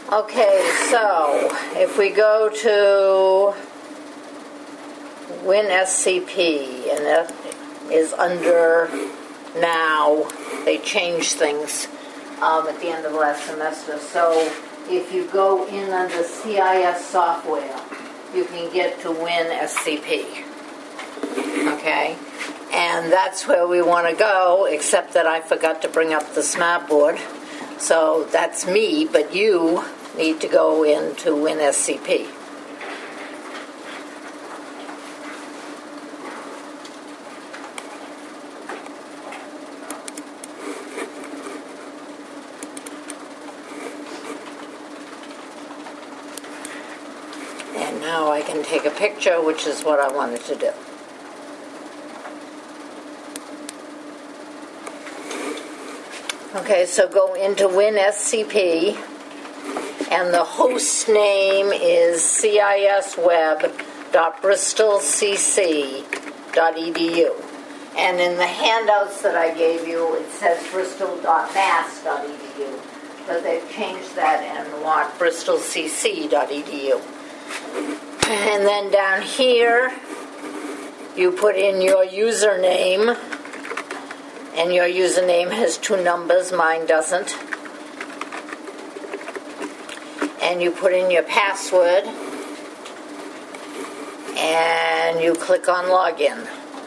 Okay, so if we go to WinSCP, and that is under now, they changed things at the end of last semester. So if you go in under CIS software, you can get to WinSCP. Okay? And that's where we want to go, except that I forgot to bring up the smartboard. So that's me, but you need to go into WinSCP. And now I can take a picture, which is what I wanted to do. Okay, so go into WinSCP, and the host name is cisweb.bristolcc.edu. And in the handouts that I gave you, it says bristol.mass.edu, but they've changed that and want bristolcc.edu. And then down here, you put in your username, and your username has 2 numbers, mine doesn't. And you put in your password, and you click on login.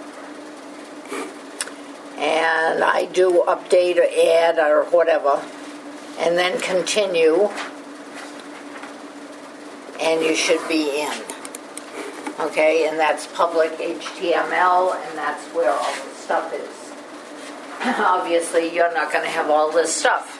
And I do update or add or whatever, and then continue, and you should be in. Okay, and that's public HTML, and that's where all the stuff is. Obviously, you're not going to have all this stuff.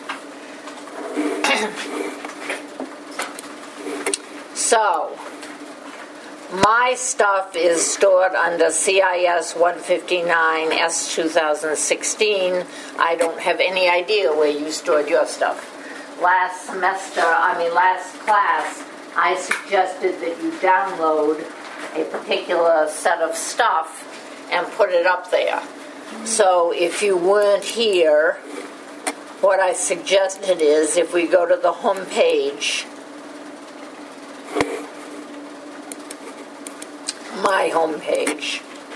So, my stuff is stored under CIS 159 S 2016. I don't have any idea where you stored your stuff. Last class, I suggested that you download a particular set of stuff and put it up there. So if you weren't here, what I suggested is if we go to the home page, my home page,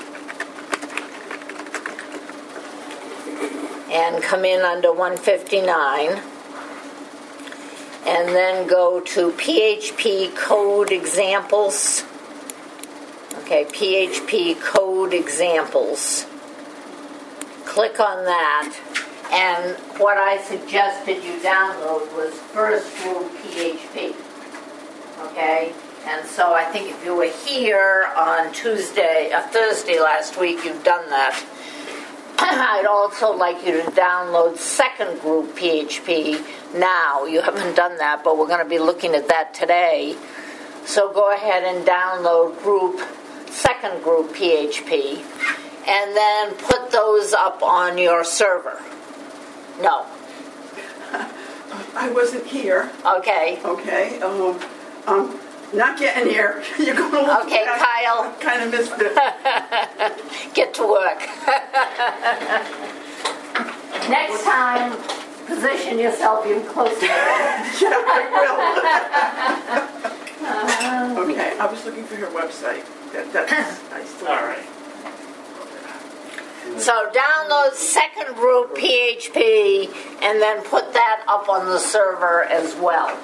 and come in under 159, and then go to PHP code examples. Okay, PHP code examples. Click on that, and what I suggested you download was First Group PHP. Okay, and so I think if you were here on Thursday last week, you've done that. I'd also like you to download Second Group PHP now. You haven't done that, but we're going to be looking at that today. So go ahead and download Second Group PHP. And then put those up on your server. No. I wasn't here. Okay. Okay. Not getting here. You're going to look okay, at Kyle. I kind of missed it. Get to work. Next time, position yourself even closer. Yeah, I will. Okay. I was looking for your website. That's I still. All right. So download Second Group PHP and then put that up on the server as well.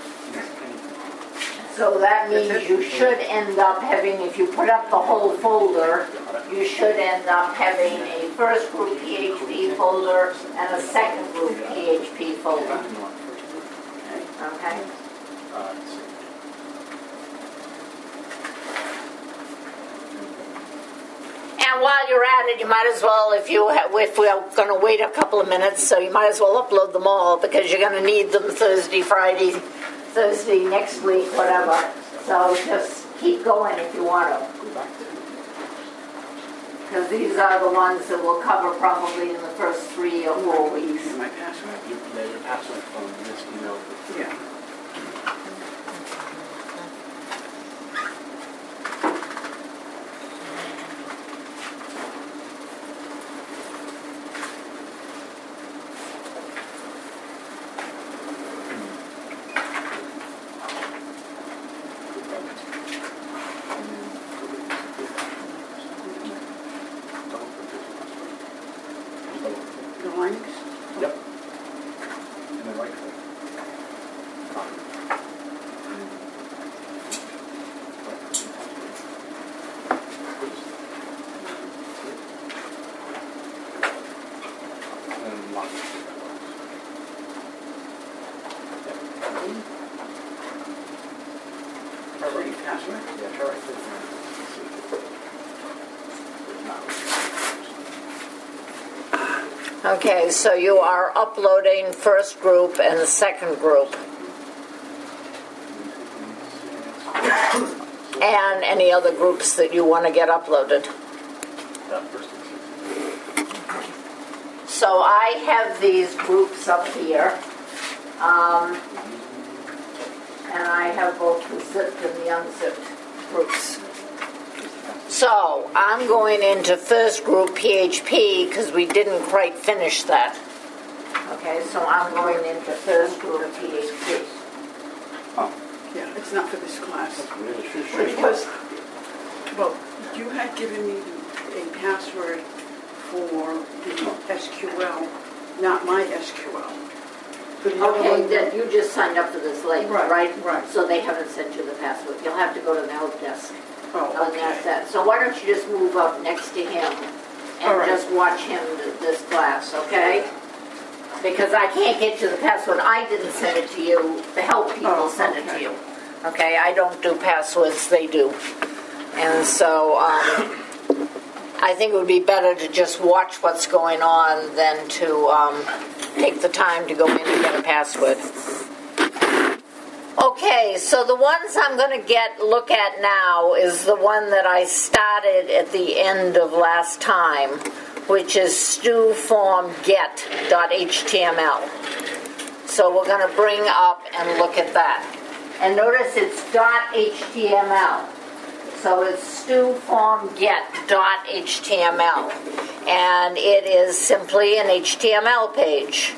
So that means you should end up having, if you put up the whole folder, you should end up having a First Group PHP folder and a Second Group PHP folder. Okay? And while you're at it, you might as well, if we're going to wait a couple of minutes, so you might as well upload them all because you're going to need them Thursday, next week, whatever. So just keep going if you want to. Because these are the ones that we'll cover probably in the first 3 or 4 weeks. My password? Your password from this email. Yeah. findings? Yep. And then right click. Copy. And lock it. Already password? Yeah, try right click. Okay, so you are uploading first group and the second group, and any other groups that you want to get uploaded. So I have these groups up here, and I have both the zipped and the unzipped groups. So I'm going into first group PHP because we didn't quite finish that. Okay, so I'm going into first group PHP. Oh, Yeah, it's not for this class. that's really true. Because, well, you had given me a password for the SQL, not my SQL. For the other Okay, one then you just signed up for this late, Right, right? right. So they haven't sent you the password. You'll have to go to the help desk. Oh, And that's okay. that. So why don't you just move up next to him All and right. just watch him this class, okay? Because I can't get you the password. I didn't send it to you. The help people Oh, sent it to okay. you. Okay, I don't do passwords, they do. And so I think it would be better to just watch what's going on than to take the time to go in and get a password. Okay, so the ones I'm going to look at now is the one that I started at the end of last time, which is stuformget.html. So we're going to bring up and look at that. And notice it's .html. So it's stuformget.html. And it is simply an HTML page.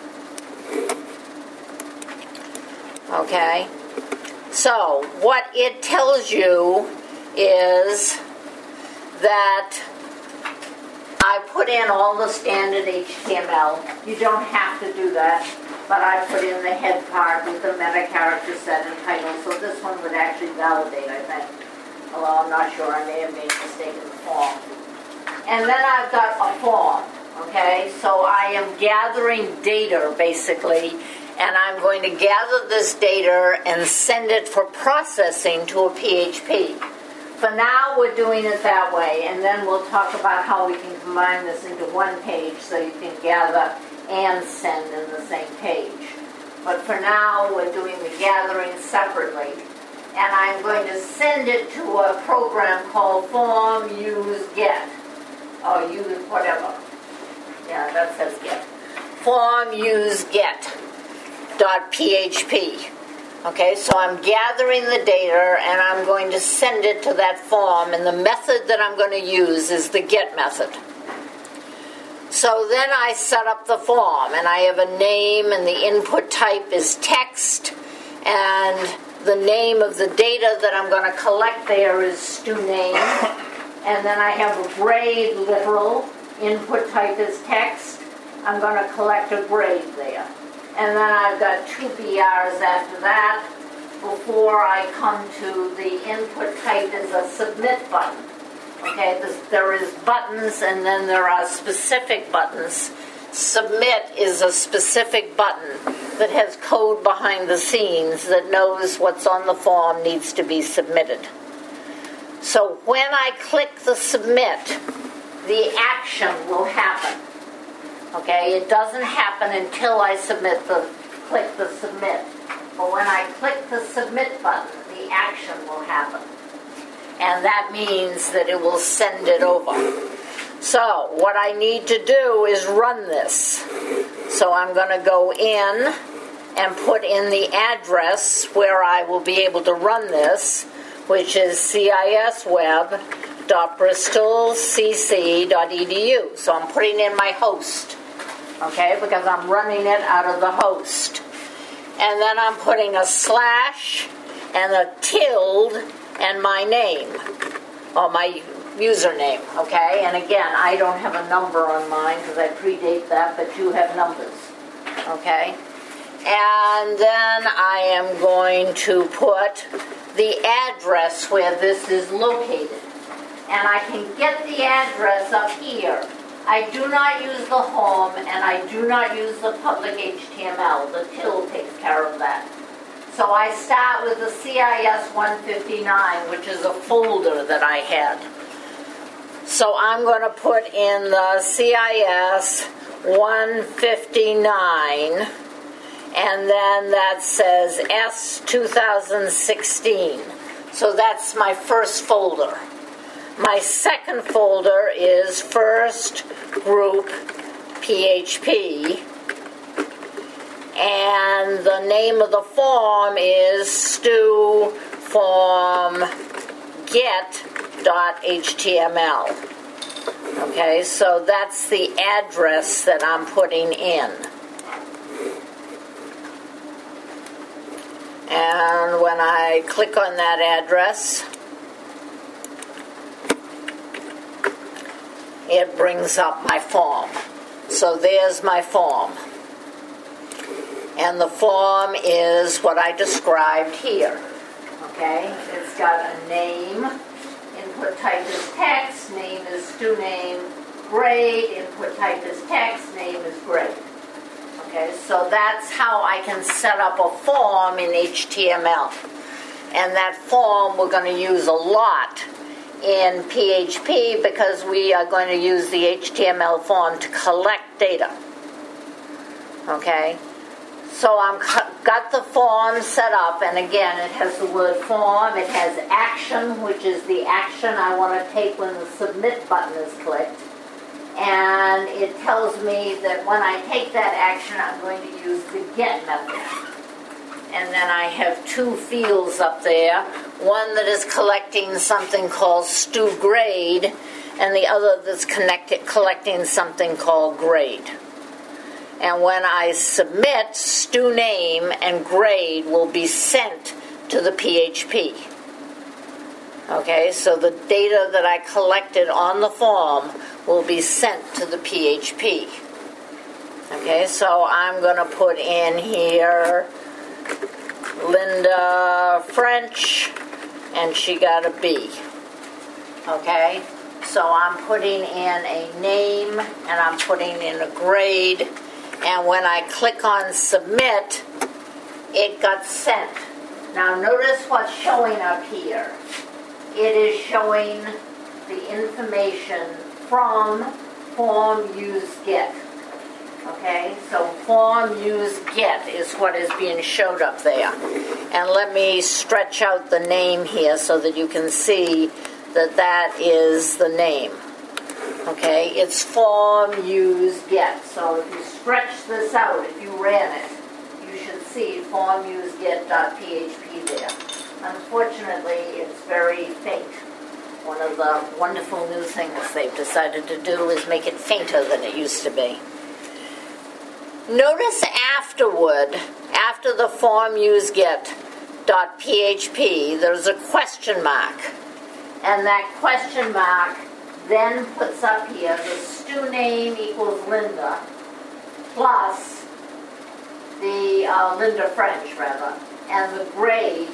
Okay? So what it tells you is that I put in all the standard HTML. You don't have to do that, but I put in the head part with the meta character set and title, so this one would actually validate, I think. Although I'm not sure, I may have made a mistake in the form. And then I've got a form, okay? So I am gathering data, basically, and I'm going to gather this data and send it for processing to a PHP. For now, we're doing it that way, and then we'll talk about how we can combine this into one page so you can gather and send in the same page. But for now, we're doing the gathering separately. And I'm going to send it to a program called form use get. Or use whatever. Yeah, that says get. Form use get.php. Okay, so I'm gathering the data and I'm going to send it to that form, and the method that I'm going to use is the get method. So then I set up the form, and I have a name, and the input type is text, and the name of the data that I'm going to collect there is studname, and then I have a grade literal, input type is text, I'm going to collect a grade there. And then I've got 2 BRs after that before I come to the input type is a submit button. Okay, there is buttons and then there are specific buttons. Submit is a specific button that has code behind the scenes that knows what's on the form needs to be submitted. So when I click the submit, the action will happen. Okay, it doesn't happen until I click the submit. But when I click the submit button, the action will happen. And that means that it will send it over. So what I need to do is run this. So I'm going to go in and put in the address where I will be able to run this, which is cisweb.bristolcc.edu. So I'm putting in my host. Okay, because I'm running it out of the host. And then I'm putting a slash and a tilde and my name, or my username, okay? And again, I don't have a number on mine because I predate that, but you have numbers, okay? And then I am going to put the address where this is located. And I can get the address up here. I do not use the home, and I do not use the public HTML. The till takes care of that. So I start with the CIS 159, which is a folder that I had. So I'm going to put in the CIS 159, and then that says S 2016. So that's my first folder. My second folder is First Group PHP, and the name of the form is Stu Form Get.html. Okay, so that's the address that I'm putting in. And when I click on that address, it brings up my form. So there's my form. And the form is what I described here. Okay? It's got a name. Input type is text. Name is Stu name. Grade. Input type is text. Name is grade. Okay? So that's how I can set up a form in HTML. And that form we're going to use a lot in PHP because we are going to use the HTML form to collect data. Okay? So I've got the form set up, and again, it has the word form, it has action, which is the action I want to take when the submit button is clicked. And it tells me that when I take that action, I'm going to use the get method. And then I have two fields up there, one that is collecting something called Stu grade, and the other that's collecting something called grade. And when I submit, Stu name and grade will be sent to the PHP. Okay, so the data that I collected on the form will be sent to the PHP. Okay, so I'm going to put in here Linda French, and she got a B. Okay, so I'm putting in a name, and I'm putting in a grade, and when I click on submit, it got sent. Now notice what's showing up here. It is showing the information from form use get. Okay, so form use get is what is being showed up there. And let me stretch out the name here so that you can see that that is the name. Okay, it's form use get. So if you stretch this out, if you ran it, you should see form use get.php there. Unfortunately, it's very faint. One of the wonderful new things they've decided to do is make it fainter than it used to be. Notice afterward, after the form use get.php, there's a question mark. And that question mark then puts up here the Stu name equals Linda plus the Linda French, rather, and the grade,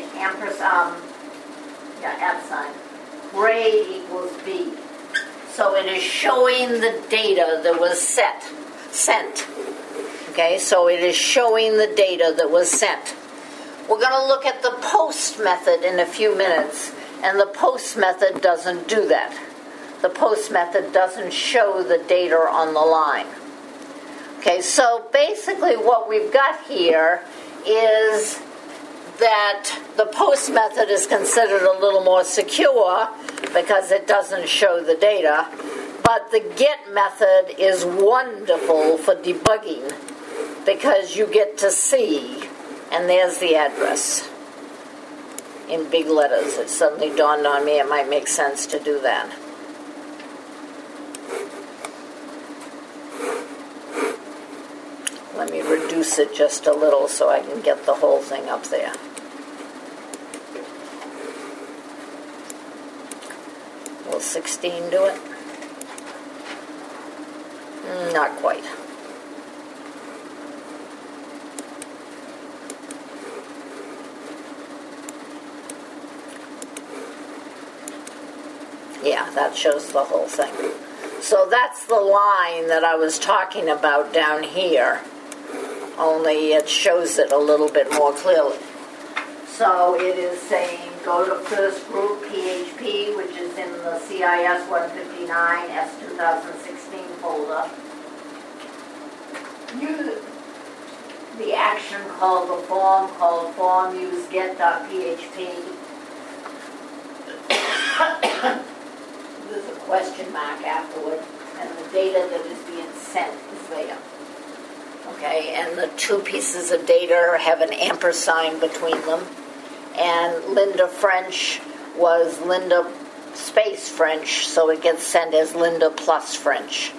grade equals B. So it is showing the data that was sent. Okay, so it is showing the data that was sent. We're going to look at the post method in a few minutes, and the post method doesn't do that. The post method doesn't show the data on the line. Okay, so basically what we've got here is that the post method is considered a little more secure because it doesn't show the data, but the get method is wonderful for debugging because you get to see, and there's the address in big letters. It suddenly dawned on me it might make sense to do that. Let me reduce it just a little so I can get the whole thing up there. We'll 2016 do it? Not quite. Yeah, that shows the whole thing. So that's the line that I was talking about down here, only it shows it a little bit more clearly. So it is saying go to first group PHP, which is in the CIS 159 S 2016 folder. Use the action called the form called form use get.php. There's a question mark afterward, and the data that is being sent is there. Okay, and the two pieces of data have an ampersand between them. And Linda French was Linda space French, so it gets sent as Linda plus French.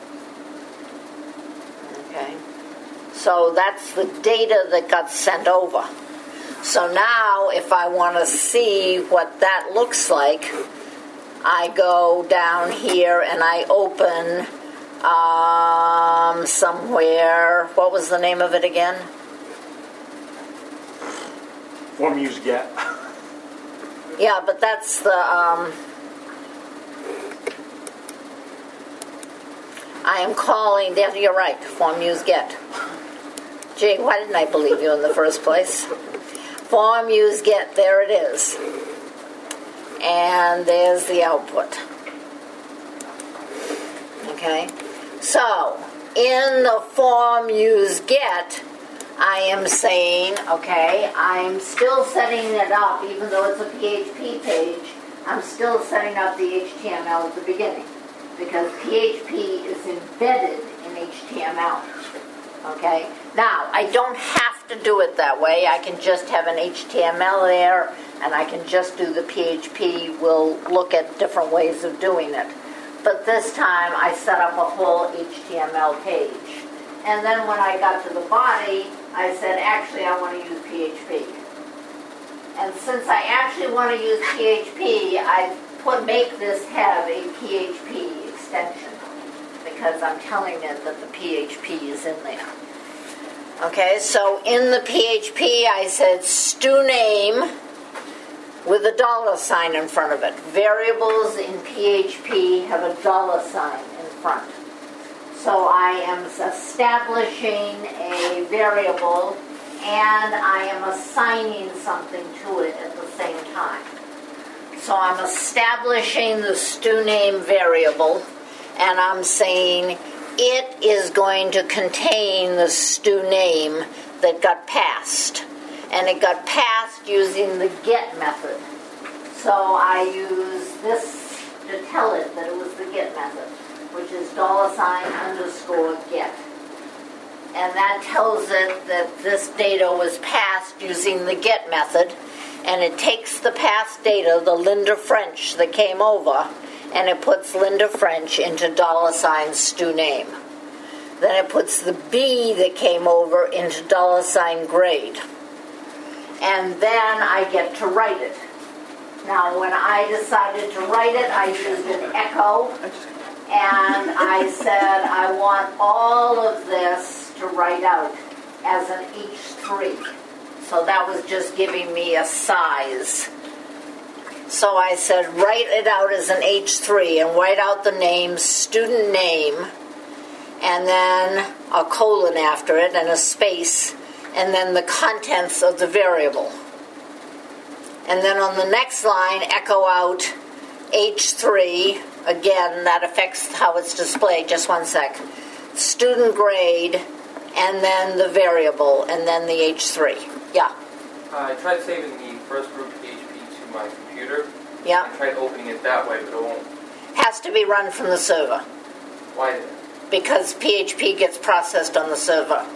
Okay, so that's the data that got sent over. So now if I want to see what that looks like, I go down here and I open somewhere, what was the name of it again? Form use get. Yeah, but that's the, I am calling, you're right, form use get. Gee, why didn't I believe you in the first place? Form use get, there it is. And there's the output. Okay, so in the form use get, I am saying, okay, I'm still setting it up, even though it's a PHP page, I'm still setting up the HTML at the beginning, because PHP is embedded in HTML. Okay, now I don't have to do it that way. I can just have an HTML there, and I can just do the PHP. We'll look at different ways of doing it. But this time I set up a whole HTML page. And then when I got to the body, I said, actually, I want to use PHP. And since I actually want to use PHP, I make this have a PHP extension, because I'm telling it that the PHP is in there. Okay, so in the PHP, I said stu_name with a $sign in front of it. Variables in PHP have a $sign in front. So I am establishing a variable, and I am assigning something to it at the same time. So I'm establishing the stu_name variable, and I'm saying it is going to contain the stu_name that got passed. And it got passed using the get method. So I use this to tell it that it was the get method, which is $_get. And that tells it that this data was passed using the get method, and it takes the passed data, the Linda French that came over, and it puts Linda French into $stu_name. Then it puts the B that came over into $grade. And then I get to write it. Now, when I decided to write it, I used an echo, and I said I want all of this to write out as an H3. So that was just giving me a size. So I said write it out as an H3 and write out the name, student name, and then a colon after it and a space, and then the contents of the variable. And then on the next line, echo out H3. Again, that affects how it's displayed. Just one sec. Student grade, and then the variable, and then the H3. Yeah? I tried saving the first group PHP to my computer. Yeah? I tried opening it that way, but it won't. Has to be run from the server. Why? Because PHP gets processed on the server.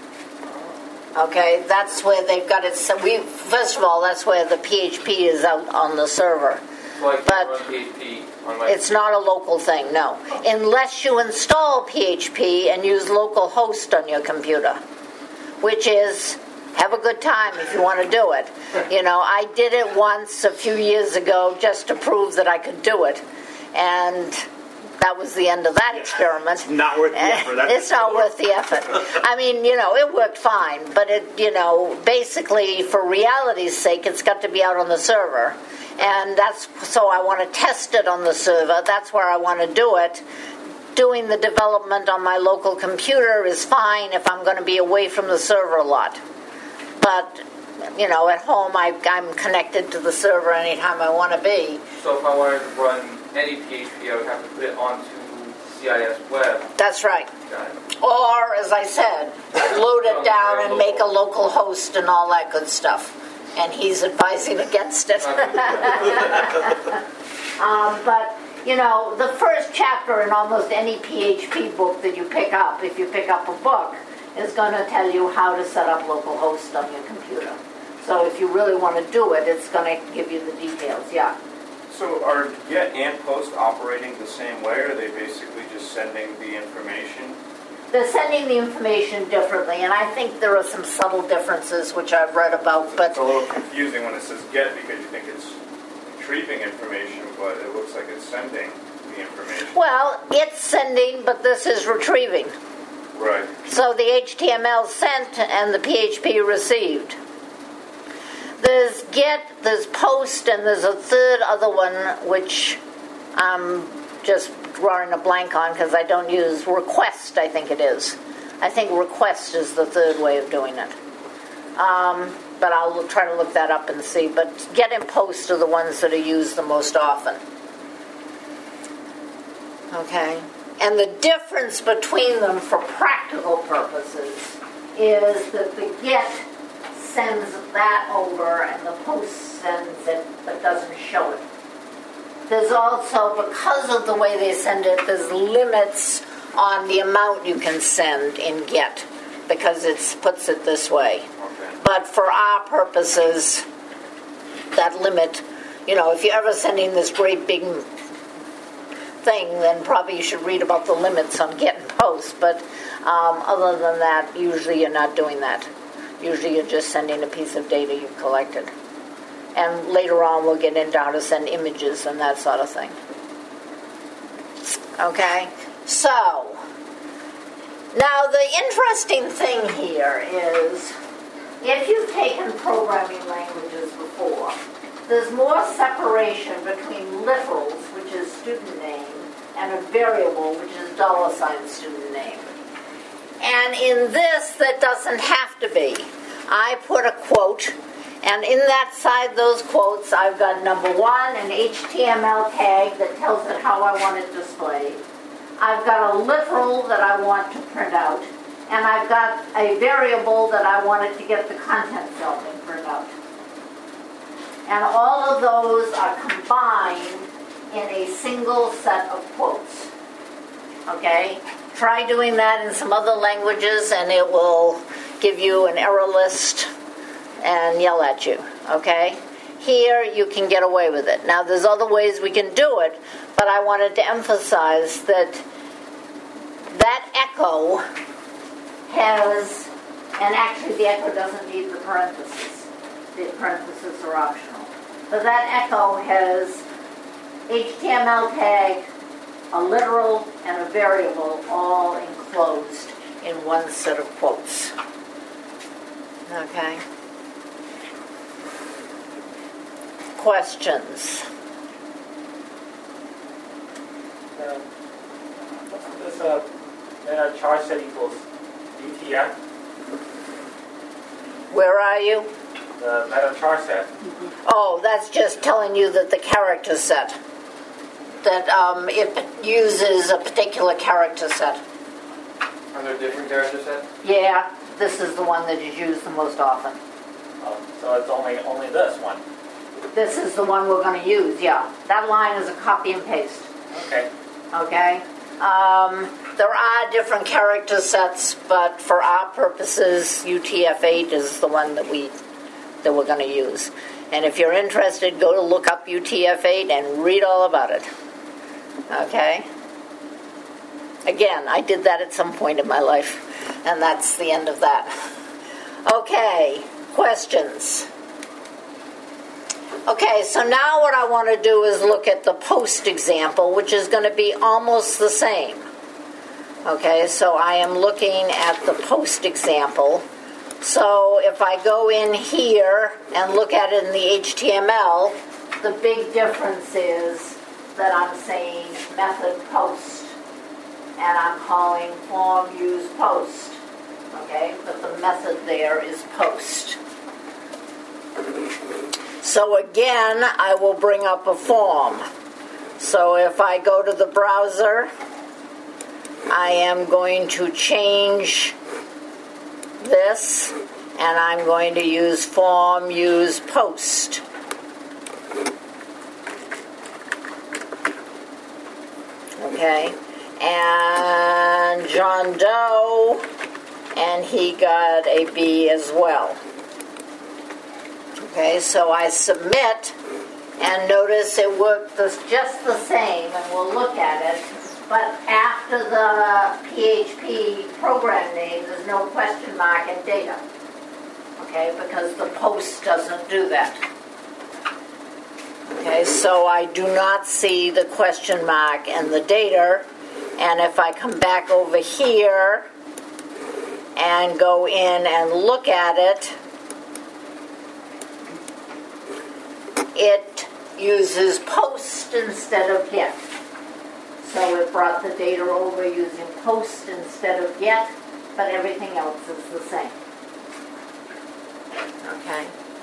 Okay, that's where they've got it. So first of all, that's where the PHP is out on the server. So I can't run PHP on my... It's not a local thing, no. Unless you install PHP and use localhost on your computer, which is, have a good time if you want to do it. You know, I did it once a few years ago just to prove that I could do it. And that was the end of that experiment. Not worth the effort. That's It's not worth the effort. I mean, it worked fine, but basically for reality's sake, it's got to be out on the server. And so I want to test it on the server. That's where I want to do it. Doing the development on my local computer is fine if I'm going to be away from the server a lot. But, at home I'm connected to the server anytime I want to be. So if I wanted to run any PHP, I would have to put it onto CIS Web. That's right. Got it. Or, as I said, load it down and make a local host and all that good stuff. And he's advising against it. But, the first chapter in almost any PHP book that you pick up, if you pick up a book, is going to tell you how to set up local hosts on your computer. So if you really want to do it, it's going to give you the details, yeah. So are GET and POST operating the same way, or are they basically just sending the information? They're sending the information differently, and I think there are some subtle differences which I've read about, but It's a little confusing when it says GET because you think it's retrieving information, but it looks like it's sending the information. well, it's sending, but this is retrieving. Right. So the HTML sent and the PHP received. There's GET, there's POST, and there's a third other one which I'm just drawing a blank on because I don't use request, I think it is. I think request is the third way of doing it. But I'll try to look that up and see. But GET and POST are the ones that are used the most often. Okay. And the difference between them for practical purposes is that the GET sends that over and the POST sends it but doesn't show it. There's also, because of the way they send it, there's limits on the amount you can send in GET because it puts it this way. Okay. But for our purposes, that limit, if you're ever sending this great big thing, then probably you should read about the limits on GET and POST. But other than that, usually you're not doing that. Usually you're just sending a piece of data you've collected. And later on we'll get into how to send images and that sort of thing. Okay? So, now the interesting thing here is, if you've taken programming languages before, there's more separation between literals, which is student name, and a variable, which is $ student name. And in this, that doesn't have to be. I put a quote, and in that side, those quotes, I've got number 1, an HTML tag that tells it how I want it displayed. I've got a literal that I want to print out, and I've got a variable that I wanted to get the content cell and print out. And all of those are combined in a single set of quotes. Okay? Try doing that in some other languages and it will give you an error list and yell at you. Okay? Here you can get away with it. Now there's other ways we can do it, but I wanted to emphasize that echo has, and actually the echo doesn't need the parentheses. The parentheses are optional. But that echo has HTML tag, a literal, and a variable all enclosed in one set of quotes. Okay? Questions? What's this meta char set equals UTF? Where are you? The meta char set. Oh, that's just telling you that the character set, that it uses a particular character set. Are there different character sets? Yeah, this is the one that is used the most often. Oh, so it's only this one. This is the one we're going to use, yeah. That line is a copy and paste. Okay. Okay? There are different character sets, but for our purposes, UTF-8 is the one that we're going to use. And if you're interested, go to look up UTF-8 and read all about it. Okay? Again, I did that at some point in my life, and that's the end of that. Okay, questions? Okay, so now what I want to do is look at the post example, which is going to be almost the same. Okay, so I am looking at the post example. So if I go in here and look at it in the HTML, the big difference is that I'm saying method post, and I'm calling form use post. Okay, but the method there is post. So again, I will bring up a form. So if I go to the browser, I am going to change this, and I'm going to use form use post. Okay, and John Doe, and he got a B as well. Okay, so I submit, and notice it worked just the same, and we'll look at it. But after the PHP program name, there's no question mark in data. Okay, because the post doesn't do that. Okay, so I do not see the question mark and the data. And if I come back over here and go in and look at it, it uses post instead of get. So it brought the data over using post instead of get, but everything else is the same. Okay.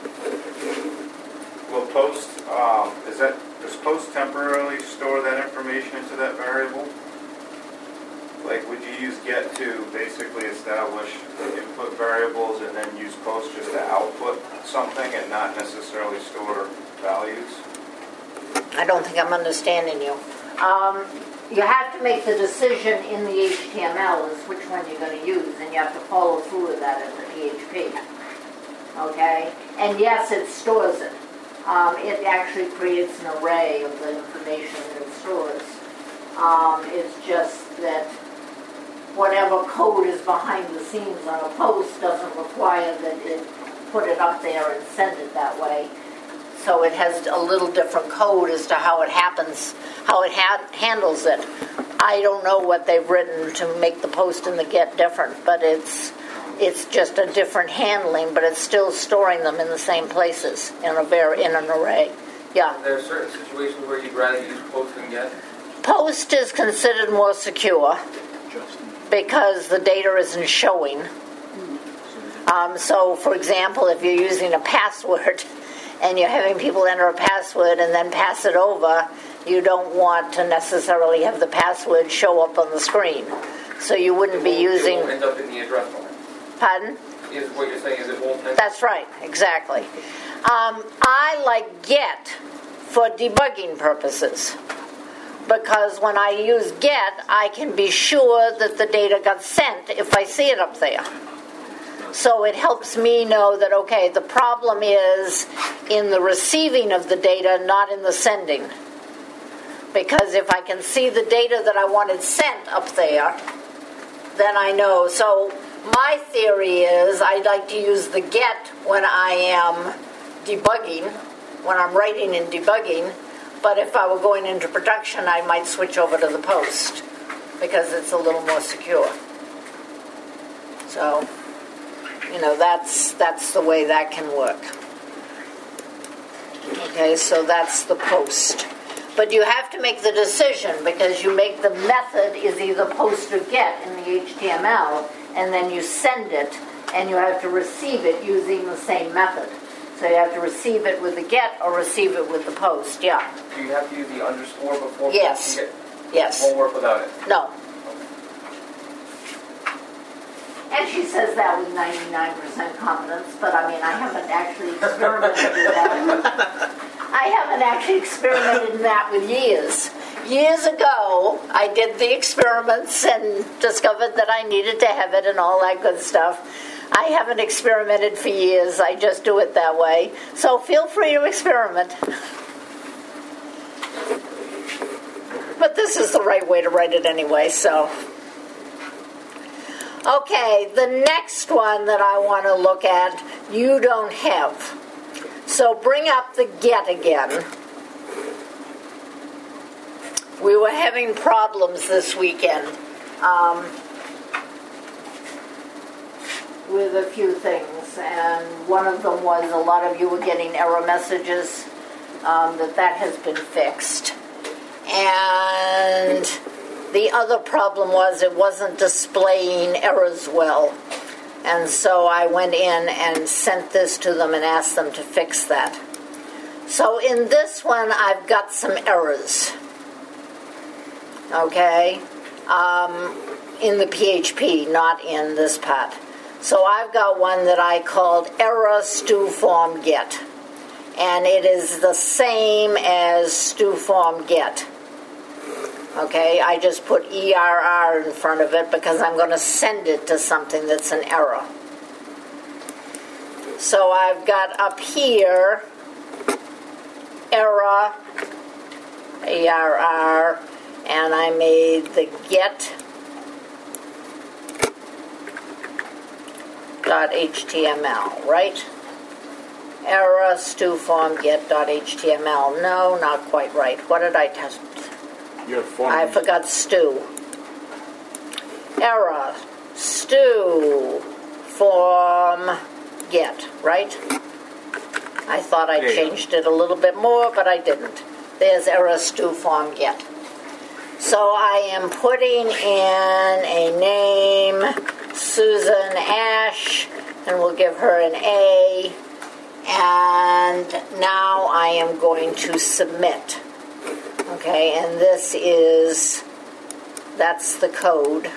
Will post, does post temporarily store that information into that variable? Like, would you use get to basically establish input variables and then use post just to output something and not necessarily store values? I don't think I'm understanding you. You have to make the decision in the HTML as which one you're going to use, and you have to follow through with that in the PHP. Okay? And yes, it stores it. It actually creates an array of the information that it stores. It's just that whatever code is behind the scenes on a post doesn't require that it put it up there and send it that way. So it has a little different code as to how it happens, how it handles it. I don't know what they've written to make the post and the get different, but it's just a different handling, but it's still storing them in the same places in an array. Yeah. There are certain situations where you'd rather use post than get. Post is considered more secure because the data isn't showing. So, for example, if you're using a password and you're having people enter a password and then pass it over, you don't want to necessarily have the password show up on the screen. So you wouldn't be using... It won't end up in the address bar. Pardon? Is what you're saying is it won't end... That's right, exactly. I like get for debugging purposes, because when I use get, I can be sure that the data got sent if I see it up there. So it helps me know that, okay, the problem is in the receiving of the data, not in the sending. Because if I can see the data that I wanted sent up there, then I know. So my theory is I like to use the get when I am debugging, when I'm writing and debugging, but if I were going into production, I might switch over to the post because it's a little more secure. So, that's the way that can work. Okay, so that's the post. But you have to make the decision because you make the method is either post or get in the HTML, and then you send it, and you have to receive it using the same method. So you have to receive it with the get or receive it with the post, yeah. Do you have to use the underscore before Yes. get? Yes. Won't work without it? No. And she says that with 99% confidence, but I mean, I haven't actually experimented with that. I haven't actually experimented in that with years. Years ago, I did the experiments and discovered that I needed to have it and all that good stuff. I haven't experimented for years. I just do it that way. So feel free to experiment. But this is the right way to write it anyway, so... Okay, the next one that I want to look at, you don't have. So bring up the get again. We were having problems this weekend with a few things, and one of them was a lot of you were getting error messages. That has been fixed. And the other problem was it wasn't displaying errors well. And so I went in and sent this to them and asked them to fix that. So in this one, I've got some errors. Okay? In the PHP, not in this part. So I've got one that I called error stew form get. And it is the same as stew form get. Okay, I just put ERR in front of it because I'm going to send it to something that's an error. So I've got up here error, ERR, and I made the get .html, right? Error stew form get.html. No, not quite right. What did I test? Your form. I forgot stew. Error stew form get, right? I thought I changed it a little bit more, but I didn't. There's error stew form get. So I am putting in a name, Susan Ash, and we'll give her an A. And now I am going to submit. Okay, and that's the code.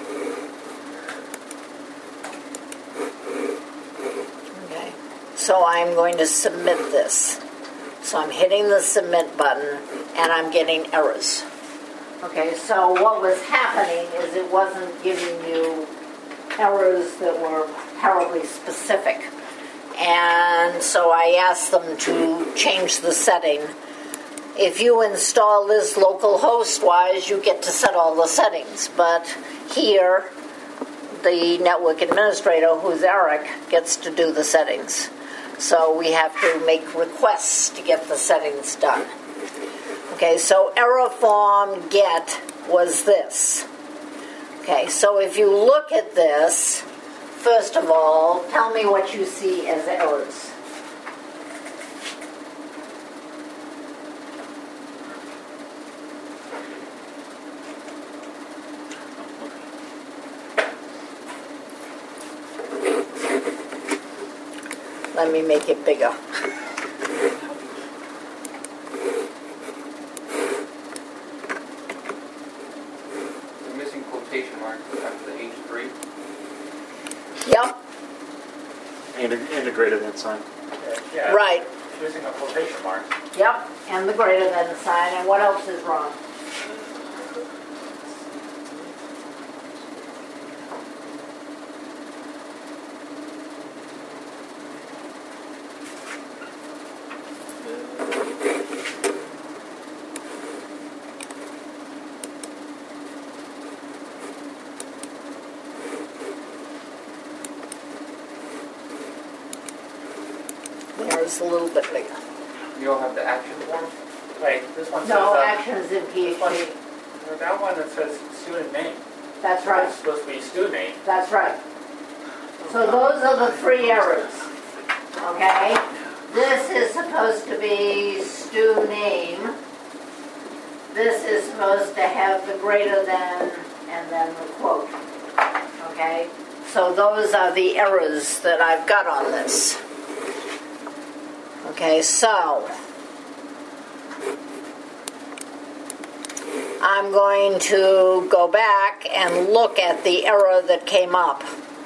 Okay, so I'm going to submit this. So I'm hitting the submit button and I'm getting errors. Okay, so what was happening is it wasn't giving you errors that were terribly specific. And so I asked them to change the setting. If you install this localhost-wise, you get to set all the settings. But here, the network administrator, who's Eric, gets to do the settings. So we have to make requests to get the settings done. Okay, so error form get was this. Okay, so if you look at this, first of all, tell me what you see as errors. Let me make it bigger. The missing quotation mark after the H3. Yep, And a greater than sign. Yeah. right. Using a quotation mark. Yep, and the greater than sign. And what else is wrong? There's a little bit bigger. You all have the action form? Wait, this one says, No actions in this one, PHP. that one that says student name. That's right. It's supposed to be student name. That's right. So those are the three errors. Okay? This is supposed to be stew name. This is supposed to have the greater than and then the quote. Okay? So those are the errors that I've got on this. Okay, so I'm going to go back and look at the error that came up.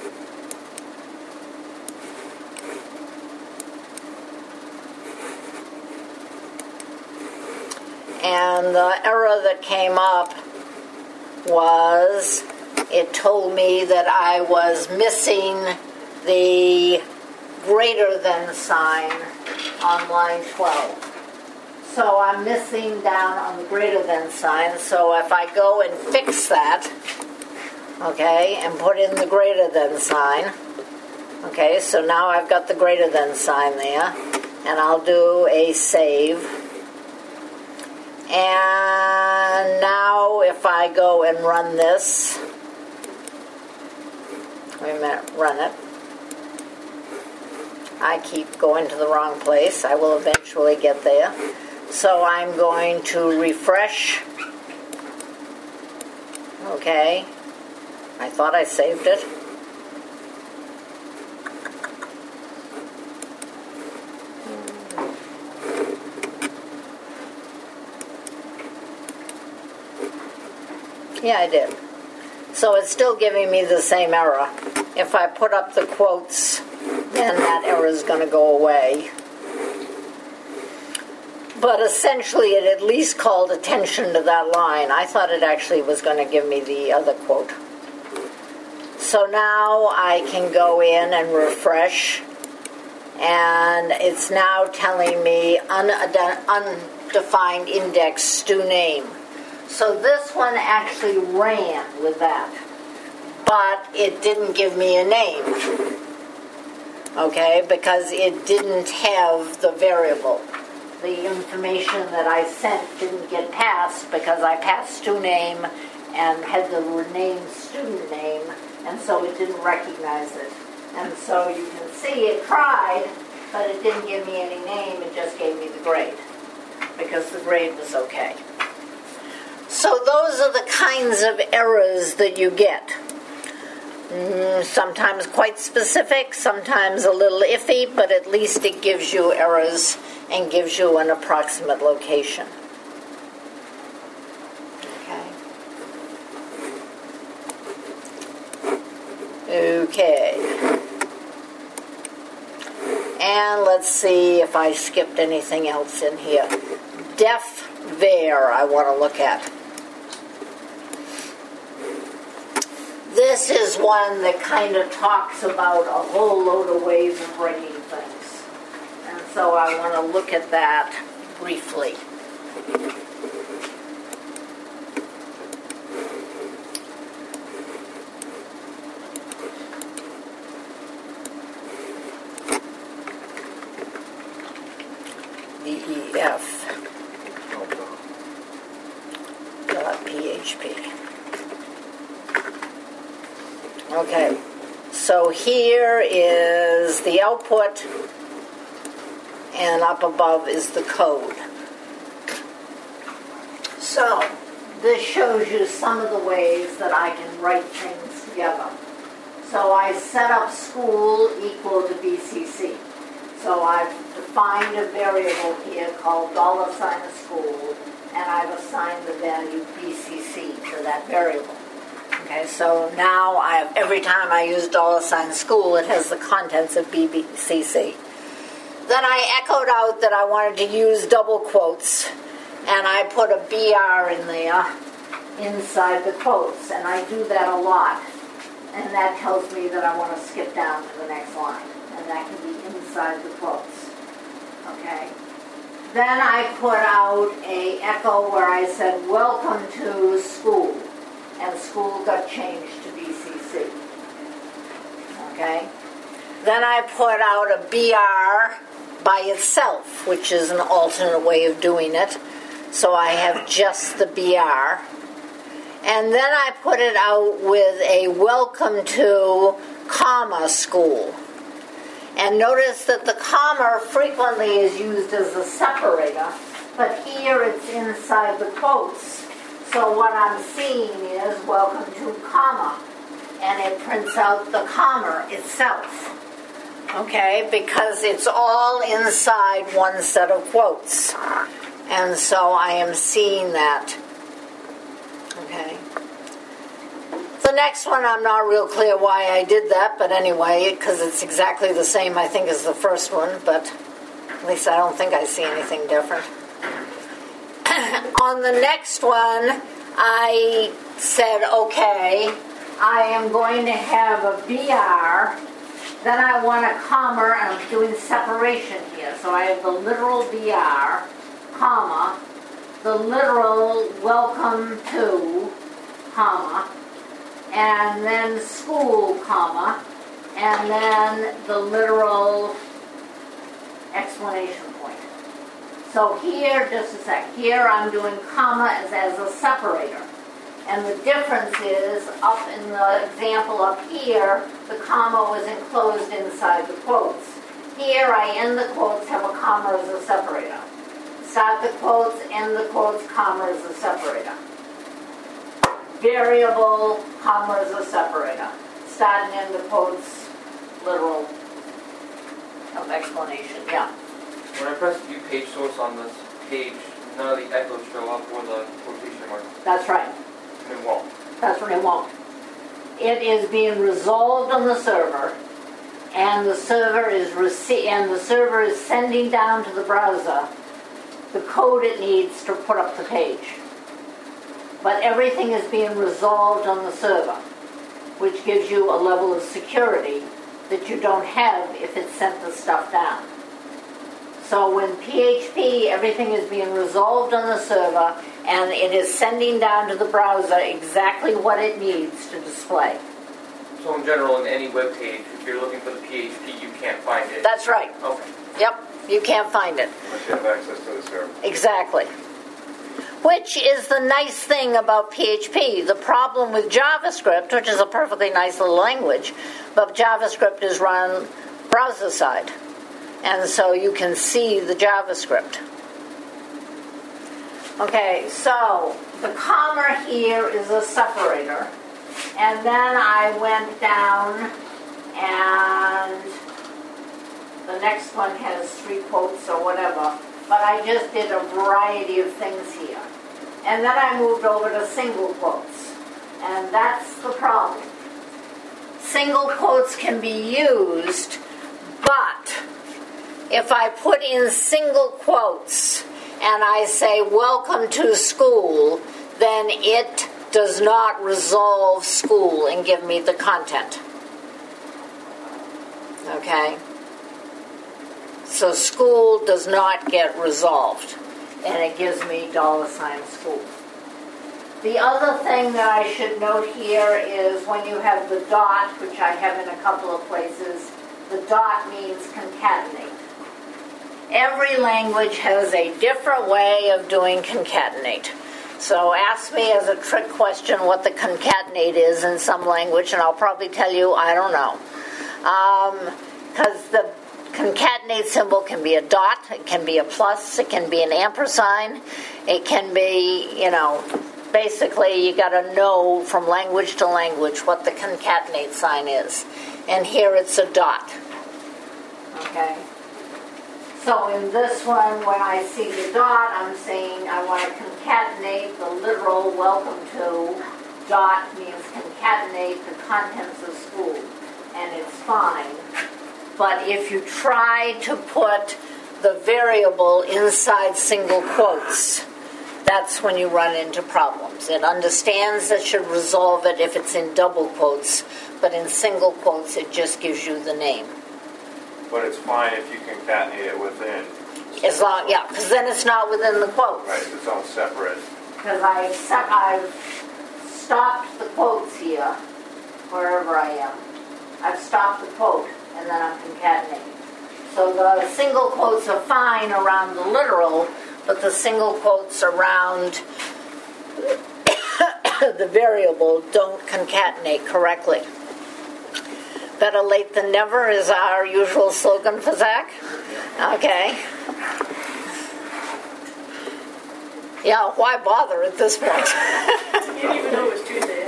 And the error that came up was, it told me that I was missing the greater than sign on line 12. So I'm missing down on the greater than sign. So if I go and fix that, okay, and put in the greater than sign, okay, so now I've got the greater than sign there. and I'll do a save. And now if I go and run this, wait a minute, run it. I keep going to the wrong place. I will eventually get there. So I'm going to refresh. Okay. I thought I saved it. Yeah, I did. So it's still giving me the same error. If I put up the quotes, then that error is going to go away. But essentially, it at least called attention to that line. I thought it actually was going to give me the other quote. So now I can go in and refresh, and it's now telling me undefined index stu name. So this one actually ran with that, but it didn't give me a name, okay, because it didn't have the variable. The information that I sent didn't get passed because I passed stu name and had the named student name, and so it didn't recognize it. And so you can see it tried, but it didn't give me any name, it just gave me the grade, because the grade was okay. So those are the kinds of errors that you get. Sometimes quite specific, sometimes a little iffy, but at least it gives you errors and gives you an approximate location. Okay. And let's see if I skipped anything else in here. Def var I want to look at. This is one that kind of talks about a whole load of ways of writing things. And so I want to look at that briefly. DEF.php. Okay, so here is the output, and up above is the code. So, this shows you some of the ways that I can write things together. So I set up school equal to BCC. So I've defined a variable here called $school, and I've assigned the value BCC to that variable. Okay, so now every time I use $school, it has the contents of BCC. Then I echoed out that I wanted to use double quotes, and I put a BR in there inside the quotes, and I do that a lot. And that tells me that I want to skip down to the next line, and that can be inside the quotes. Okay. Then I put out a echo where I said, welcome to school. And school got changed to BCC. Okay? Then I put out a BR by itself, which is an alternate way of doing it. So I have just the BR. And then I put it out with a welcome to, comma, school. And notice that the comma frequently is used as a separator, but here it's inside the quotes. So what I'm seeing is welcome to, comma, and it prints out the comma itself. Okay, because it's all inside one set of quotes. And so I am seeing that. Okay. The next one, I'm not real clear why I did that, but anyway, because it's exactly the same, I think, as the first one, but at least I don't think I see anything different. On the next one, I said, okay, I am going to have a BR, then I want a comma, and I'm doing separation here, so I have the literal BR, comma, the literal welcome to, comma, and then school, comma, and then the literal exclamation point. So here, just a sec, here I'm doing comma as a separator. And the difference is, up in the example up here, the comma was enclosed inside the quotes. Here I end the quotes, have a comma as a separator. Start the quotes, end the quotes, comma as a separator. Variable, comma as a separator. Start and end the quotes, literal of explanation, yeah. When I press view page source on this page, none of the echoes show up or the quotation marks. That's right. And it won't. That's what it won't. It is being resolved on the server, and the server is sending down to the browser the code it needs to put up the page. But everything is being resolved on the server, which gives you a level of security that you don't have if it sent the stuff down. So when PHP, everything is being resolved on the server, and it is sending down to the browser exactly what it needs to display. So in general, in any web page, if you're looking for the PHP, you can't find it. That's right. Okay. Yep, you can't find it. Unless you have access to the server. Exactly. Which is the nice thing about PHP. The problem with JavaScript, which is a perfectly nice little language, but JavaScript is run browser side. And so you can see the JavaScript. Okay, so the comma here is a separator. And then I went down, and the next one has 3 quotes or whatever. But I just did a variety of things here. And then I moved over to single quotes. And that's the problem. Single quotes can be used, but if I put in single quotes and I say, welcome to school, then it does not resolve school and give me the content. Okay? So school does not get resolved, and it gives me $school. The other thing that I should note here is when you have the dot, which I have in a couple of places, the dot means concatenate. Every language has a different way of doing concatenate. So ask me as a trick question what the concatenate is in some language, and I'll probably tell you I don't know. Because the concatenate symbol can be a dot, it can be a plus, it can be an ampersand, it can be, basically you got to know from language to language what the concatenate sign is. And here it's a dot. Okay? So in this one, when I see the dot, I'm saying I want to concatenate the literal welcome to. Dot means concatenate the contents of school. And it's fine. But if you try to put the variable inside single quotes, that's when you run into problems. It understands that should resolve it if it's in double quotes, but in single quotes it just gives you the name. But it's fine if you concatenate it within. As long, yeah, because then it's not within the quotes. Right, it's all separate. Because I've stopped the quotes here, wherever I am. I've stopped the quote, and then I'm concatenating. So the single quotes are fine around the literal, but the single quotes around the variable don't concatenate correctly. Better late than never is our usual slogan for Zach. Okay. Yeah, why bother at this point? You didn't even know it was Tuesday.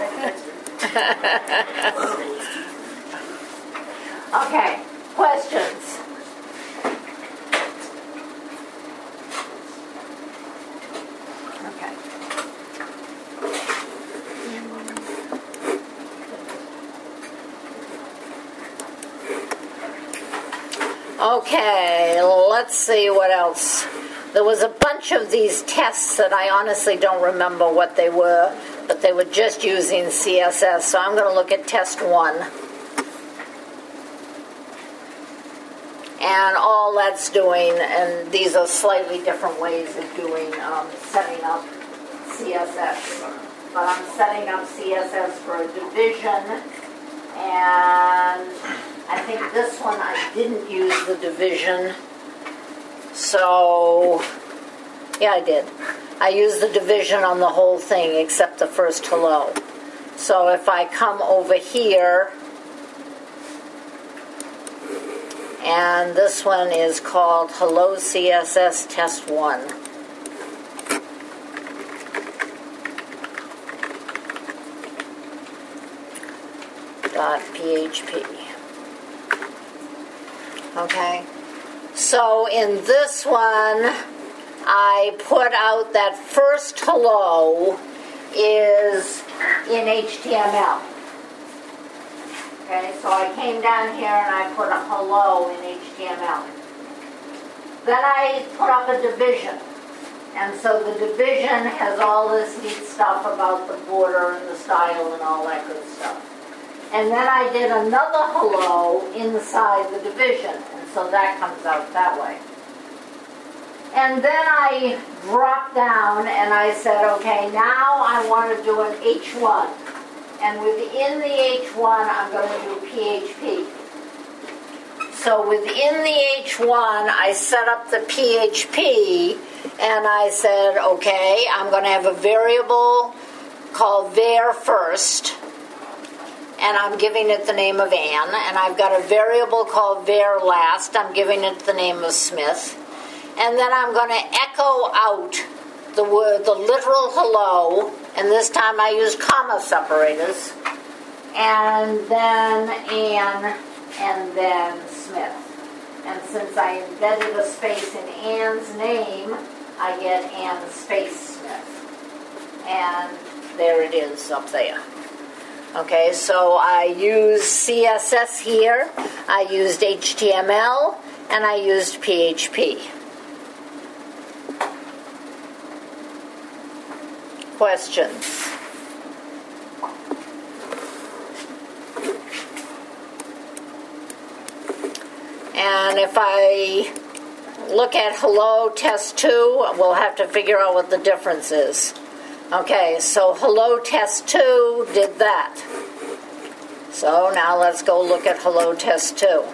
Okay, questions? Okay. Okay, let's see what else. There was a bunch of these tests that I honestly don't remember what they were, but they were just using CSS, so I'm going to look at test 1. And all that's doing, and these are slightly different ways of doing, setting up CSS. But I'm setting up CSS for a division, and I think this one I didn't use the division, So, yeah, I did. I used the division on the whole thing except the first hello. So if I come over here, and this one is called Hello CSS Test 1. .php. Okay, so in this one, I put out that first hello is in HTML. Okay, so I came down here and I put a hello in HTML. Then I put up a division. And so the division has all this neat stuff about the border and the style and all that good stuff. And then I did another hello inside the division. And so that comes out that way. And then I dropped down and I said, okay, now I want to do an H1. And within the H1, I'm going to do PHP. So within the H1, I set up the PHP, and I said, okay, I'm going to have a variable called var first, and I'm giving it the name of Ann, and I've got a variable called var last, I'm giving it the name of Smith, and then I'm going to echo out the word, the literal hello, and this time I used comma separators, and then Ann, and then Smith. And since I embedded a space in Ann's name, I get Ann space Smith. And there it is up there. Okay, so I used CSS here, I used HTML, and I used PHP. Questions? And if I look at hello test 2, we'll have to figure out what the difference is. Okay, so hello test 2 did that. So now let's go look at hello test 2.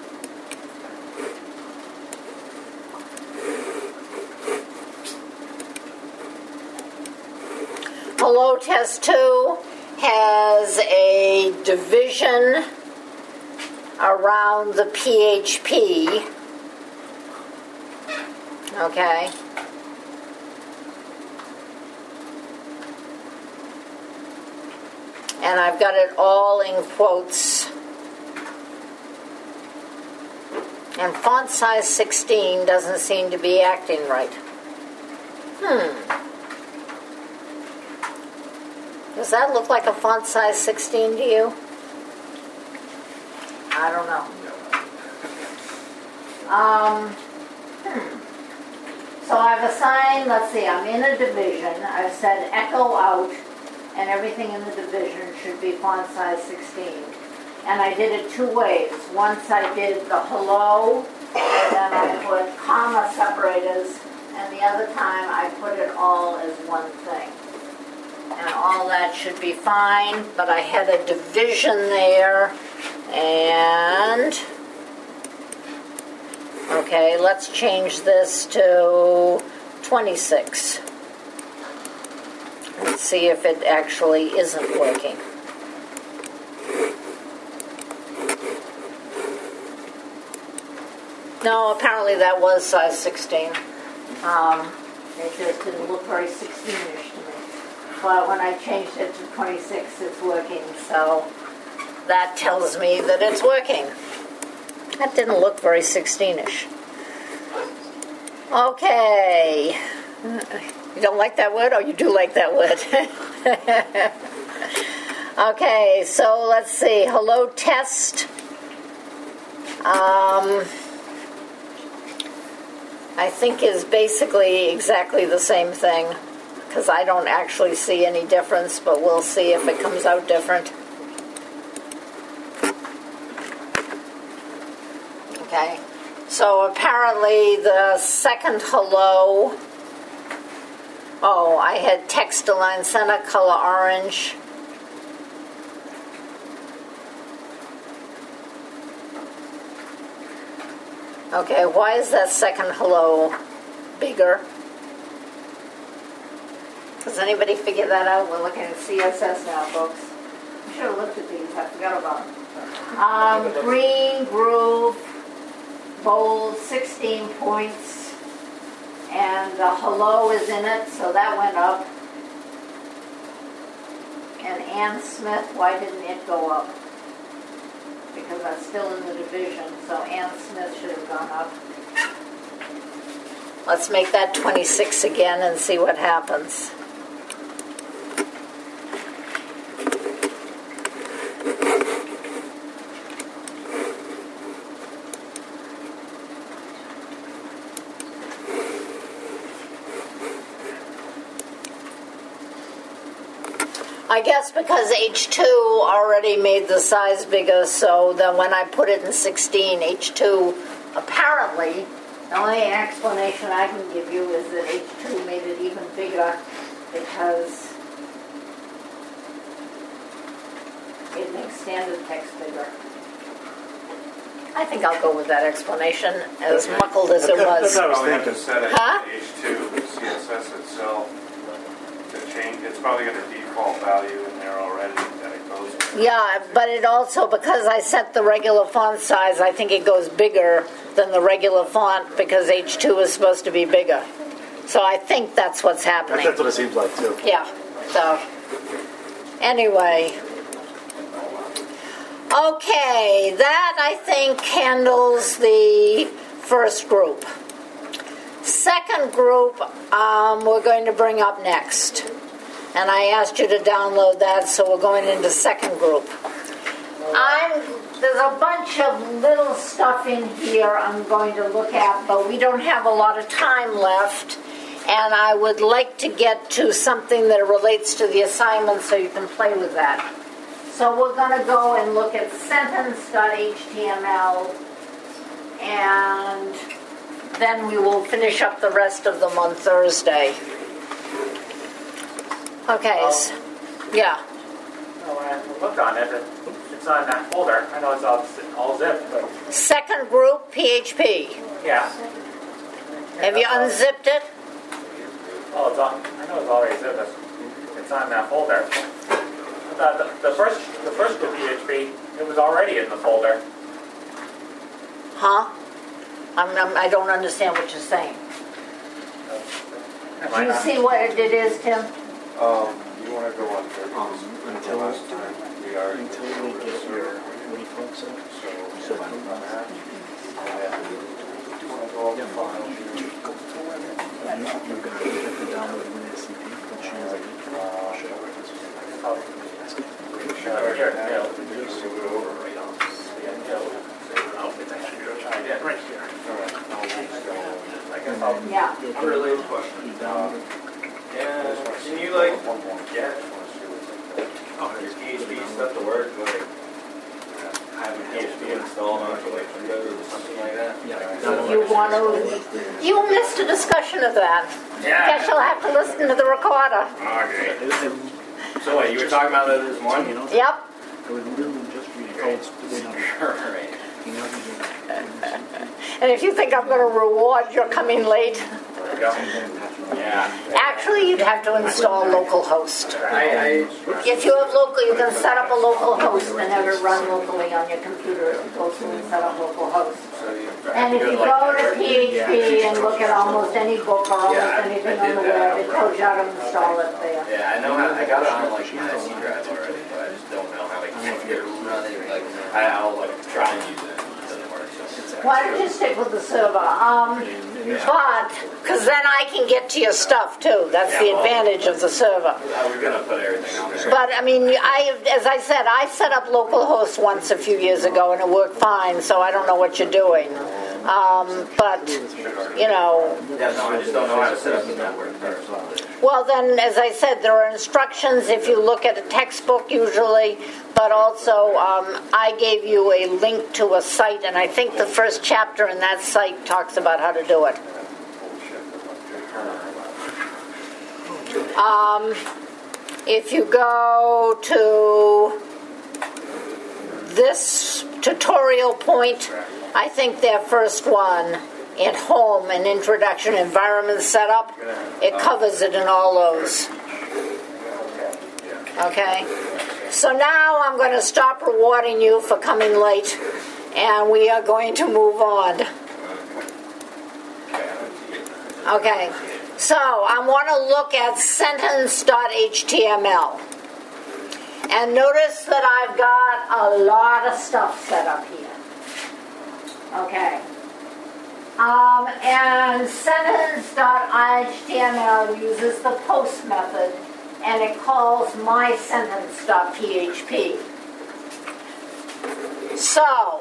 Hello test 2 has a division around the PHP. Okay. And I've got it all in quotes. And font size 16 doesn't seem to be acting right. Does that look like a font size 16 to you? I don't know. So I've assigned, let's see, I'm in a division. I've said echo out, and everything in the division should be font size 16. And I did it two ways. Once I did the hello, and then I put comma separators, and the other time I put it all as one thing. And all that should be fine, but I had a division there, and okay, let's change this to 26. Let's see if it actually isn't working. No, apparently that was size 16. It just didn't look very 16-ish to me. But when I changed it to 26, it's working, so that tells me that it's working. That didn't look very 16-ish. Okay. You don't like that word? Oh, you do like that word. Okay, so let's see. Hello test. I think is basically exactly the same thing, because I don't actually see any difference, but we'll see if it comes out different. Okay, so apparently the second hello, I had text align center color orange. Okay, why is that second hello bigger? Does anybody figure that out? We're looking at CSS now, folks. I should have looked at these. I forgot about them. Green, groove, bold, 16 points. And the hello is in it, so that went up. And Ann Smith, why didn't it go up? Because that's still in the division, so Ann Smith should have gone up. Let's make that 26 again and see what happens. I guess because H2 already made the size bigger, so then when I put it in 16, H2 apparently, the only explanation I can give you is that H2 made it even bigger because it makes standard text bigger. I think I'll go with that explanation, as muckled as it was. That's what I was Probably have to thinking. set it Huh? to H2, CSS itself, to change, it's probably got a default value in there already that it goes to. Yeah, but it also, because I set the regular font size, I think it goes bigger than the regular font because H2 is supposed to be bigger. So I think that's what's happening. That's what it seems like too. Yeah, so, anyway. Okay, that I think handles the first group. Second group, we're going to bring up next. And I asked you to download that, so we're going into second group. There's a bunch of little stuff in here I'm going to look at, but we don't have a lot of time left. And I would like to get to something that relates to the assignment so you can play with that. So we're going to go and look at sentence.html, and then we will finish up the rest of them on Thursday. Okay, yeah. When I looked on it, it's not in that folder. I know it's all zipped, but Second group, PHP. yeah. Have you unzipped it? Oh, it's on. I know it's already zipped. It's not in that folder. The first group PHP, it was already in the folder. Huh? I don't understand what you're saying. It Do might you not. see what it is, Tim? You wanna go on Until last time, we already. until we get your what do you call it? So So on that. you got to download WinSCP, which is Right here, yeah. right here. I guess I'll. Yeah. Unrelated question. Can you like get your PHP stuff to work? Like have a PHP installed onto like Windows or something like that? If you want to, you missed a discussion of that. Guess you'll have to listen to the recorder. Okay. So what, you were talking about that this morning? Yep. I would literally just read it. It's the way not Right. And if you think I'm going to reward your coming late, There we go. Yeah. actually you'd have to install localhost. I If you have local, you can set up a local host and have it run locally on your computer if you go through and set up localhost. And if you go to PHP and look at almost any book or almost anything on the web, it tells you how to install it there. Yeah, I know how, I got it on like my C drive already, but I just don't know how to get it running. Like, I'll like try and use it. It doesn't work. So. Why don't you stick with the server? But, because then I can get to your stuff too. That's the advantage of the server. We're gonna put everything on there. But I mean, as I said, I set up localhost once a few years ago and it worked fine, so I don't know what you're doing. But, you know, Yeah, no, I just don't know how to set up the network first. well then, as I said, there are instructions if you look at a textbook usually, but also I gave you a link to a site, and I think the first chapter in that site talks about how to do it. If you go to this tutorial point, I think their first one at home, an introduction environment setup, it covers it in all those. Okay? So now I'm going to stop rewarding you for coming late, and we are going to move on. Okay, so I want to look at sentence.html. And notice that I've got a lot of stuff set up here. Okay. And sentence.html uses the post method, and it calls mysentence.php. So,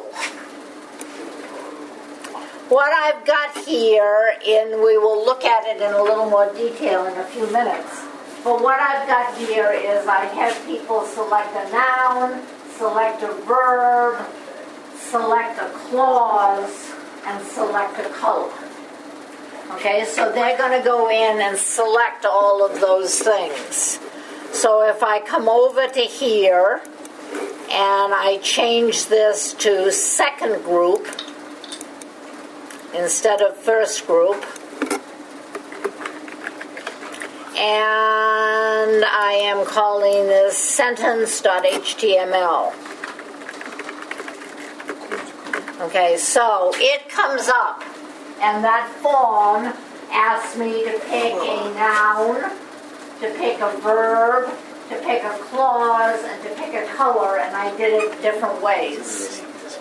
what I've got here, and we will look at it in a little more detail in a few minutes, but what I've got here is I have people select a noun, select a verb, select a clause, and select a color. Okay, so they're going to go in and select all of those things. So if I come over to here and I change this to second group instead of first group, and I am calling this sentence.html. Okay, so it comes up, and that form asks me to pick a noun, to pick a verb, to pick a clause, and to pick a color, and I did it different ways.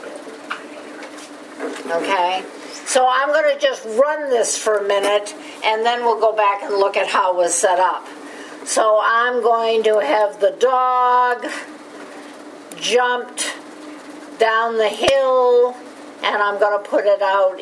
Okay, so I'm going to just run this for a minute, and then we'll go back and look at how it was set up. So I'm going to have the dog jumped down the hill, and I'm going to put it out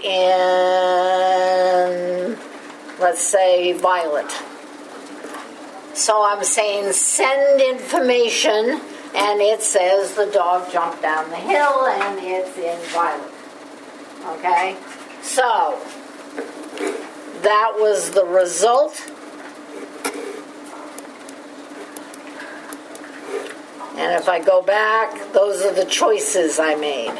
in, let's say, violet. So I'm saying send information, and it says the dog jumped down the hill, and it's in violet. Okay? So, that was the result. And if I go back, those are the choices I made.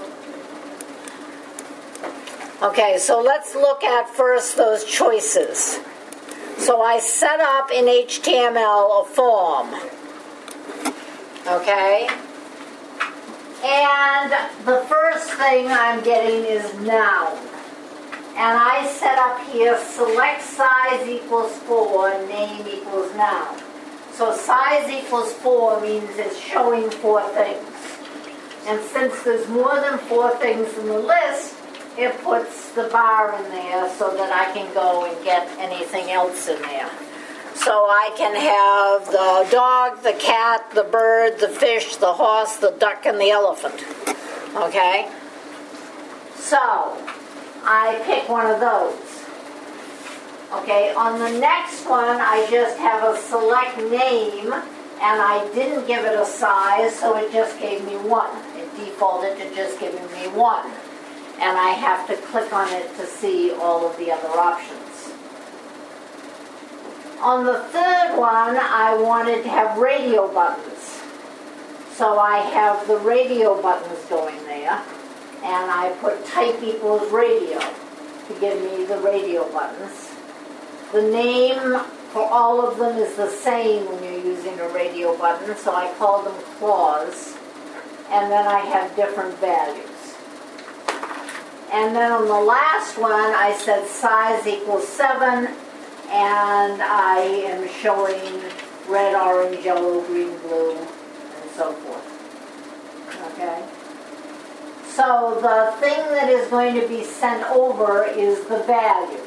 Okay, so let's look at first those choices. So I set up in HTML a form. Okay? And the first thing I'm getting is noun. And I set up here select size equals 4, name equals noun. So size equals 4 means it's showing 4 things. And since there's more than 4 things in the list, it puts the bar in there so that I can go and get anything else in there. So I can have the dog, the cat, the bird, the fish, the horse, the duck, and the elephant. Okay? So, I pick one of those. Okay, on the next one, I just have a select name, and I didn't give it a size, so it just gave me 1. It defaulted to just giving me 1. And I have to click on it to see all of the other options. On the third one, I wanted to have radio buttons. So I have the radio buttons going there, and I put type equals radio to give me the radio buttons. The name for all of them is the same when you're using a radio button, so I call them clause, and then I have different values. And then on the last one, I said size equals 7, and I am showing red, orange, yellow, green, blue, and so forth. Okay? So the thing that is going to be sent over is the value.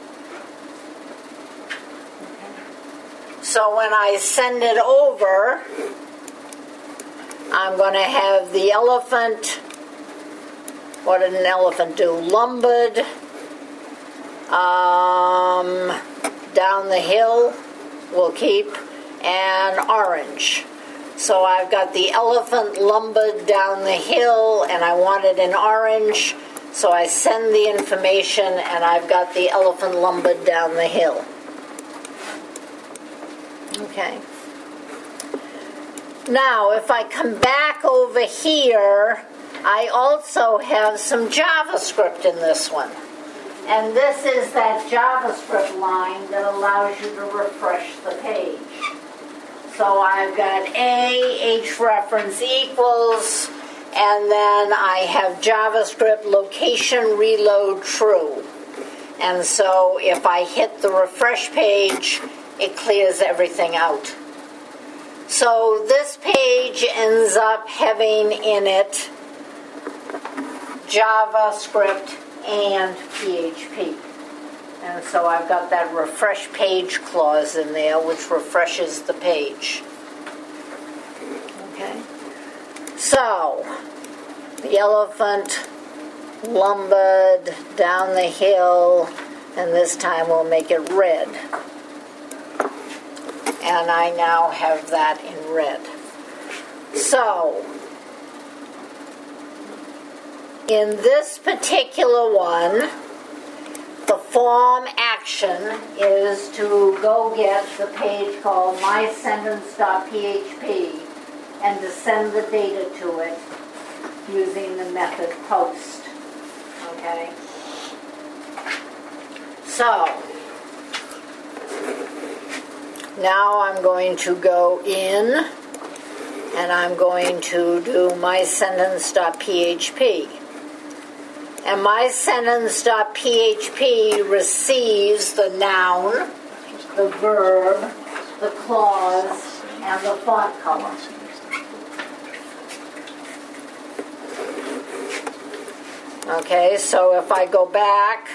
Okay. So when I send it over, I'm going to have the elephant. What did an elephant do? Lumbered down the hill, we'll keep, and orange. So I've got the elephant lumbered down the hill, and I want it in orange, so I send the information, and I've got the elephant lumbered down the hill. Okay. Now, if I come back over here, I also have some JavaScript in this one. And this is that JavaScript line that allows you to refresh the page. So I've got hrefs equals, and then I have JavaScript location reload true. And so if I hit the refresh page, it clears everything out. So this page ends up having in it JavaScript and PHP. And so I've got that refresh page clause in there, which refreshes the page. Okay. So, the elephant lumbered down the hill, and this time we'll make it red. And I now have that in red. So, in this particular one, the form action is to go get the page called mysentence.php and to send the data to it using the method post. Okay? So, now I'm going to go in and I'm going to do mysentence.php. And mysentence.php receives the noun, the verb, the clause, and the font color. Okay, so if I go back,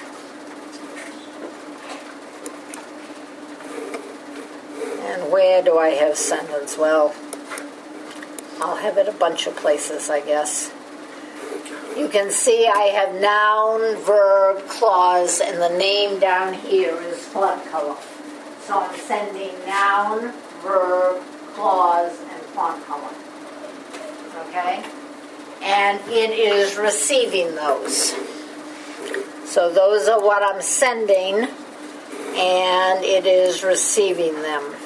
and where do I have sentence? Well, I'll have it a bunch of places, I guess. You can see I have noun, verb, clause, and the name down here is font color. So I'm sending noun, verb, clause, and font color. Okay? And it is receiving those. So those are what I'm sending, and it is receiving them.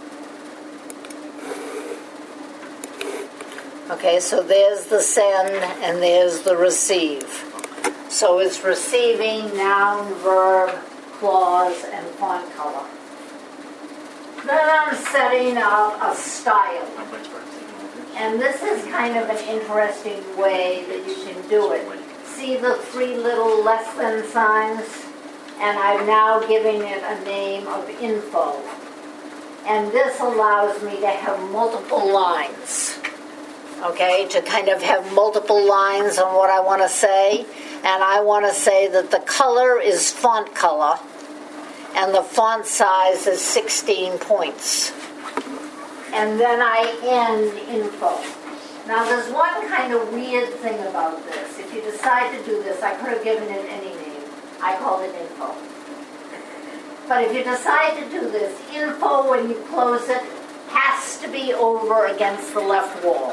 Okay, so there's the send and there's the receive. So it's receiving noun, verb, clause, and font color. Then I'm setting up a style. And this is kind of an interesting way that you can do it. See the three little less than signs? And I'm now giving it a name of info. And this allows me to have multiple lines. Okay, to kind of have multiple lines on what I want to say. And I want to say that the color is font color and the font size is 16 points. And then I end info. Now there's one kind of weird thing about this. If you decide to do this, I could have given it any name. I called it info. But if you decide to do this, info when you close it has to be over against the left wall.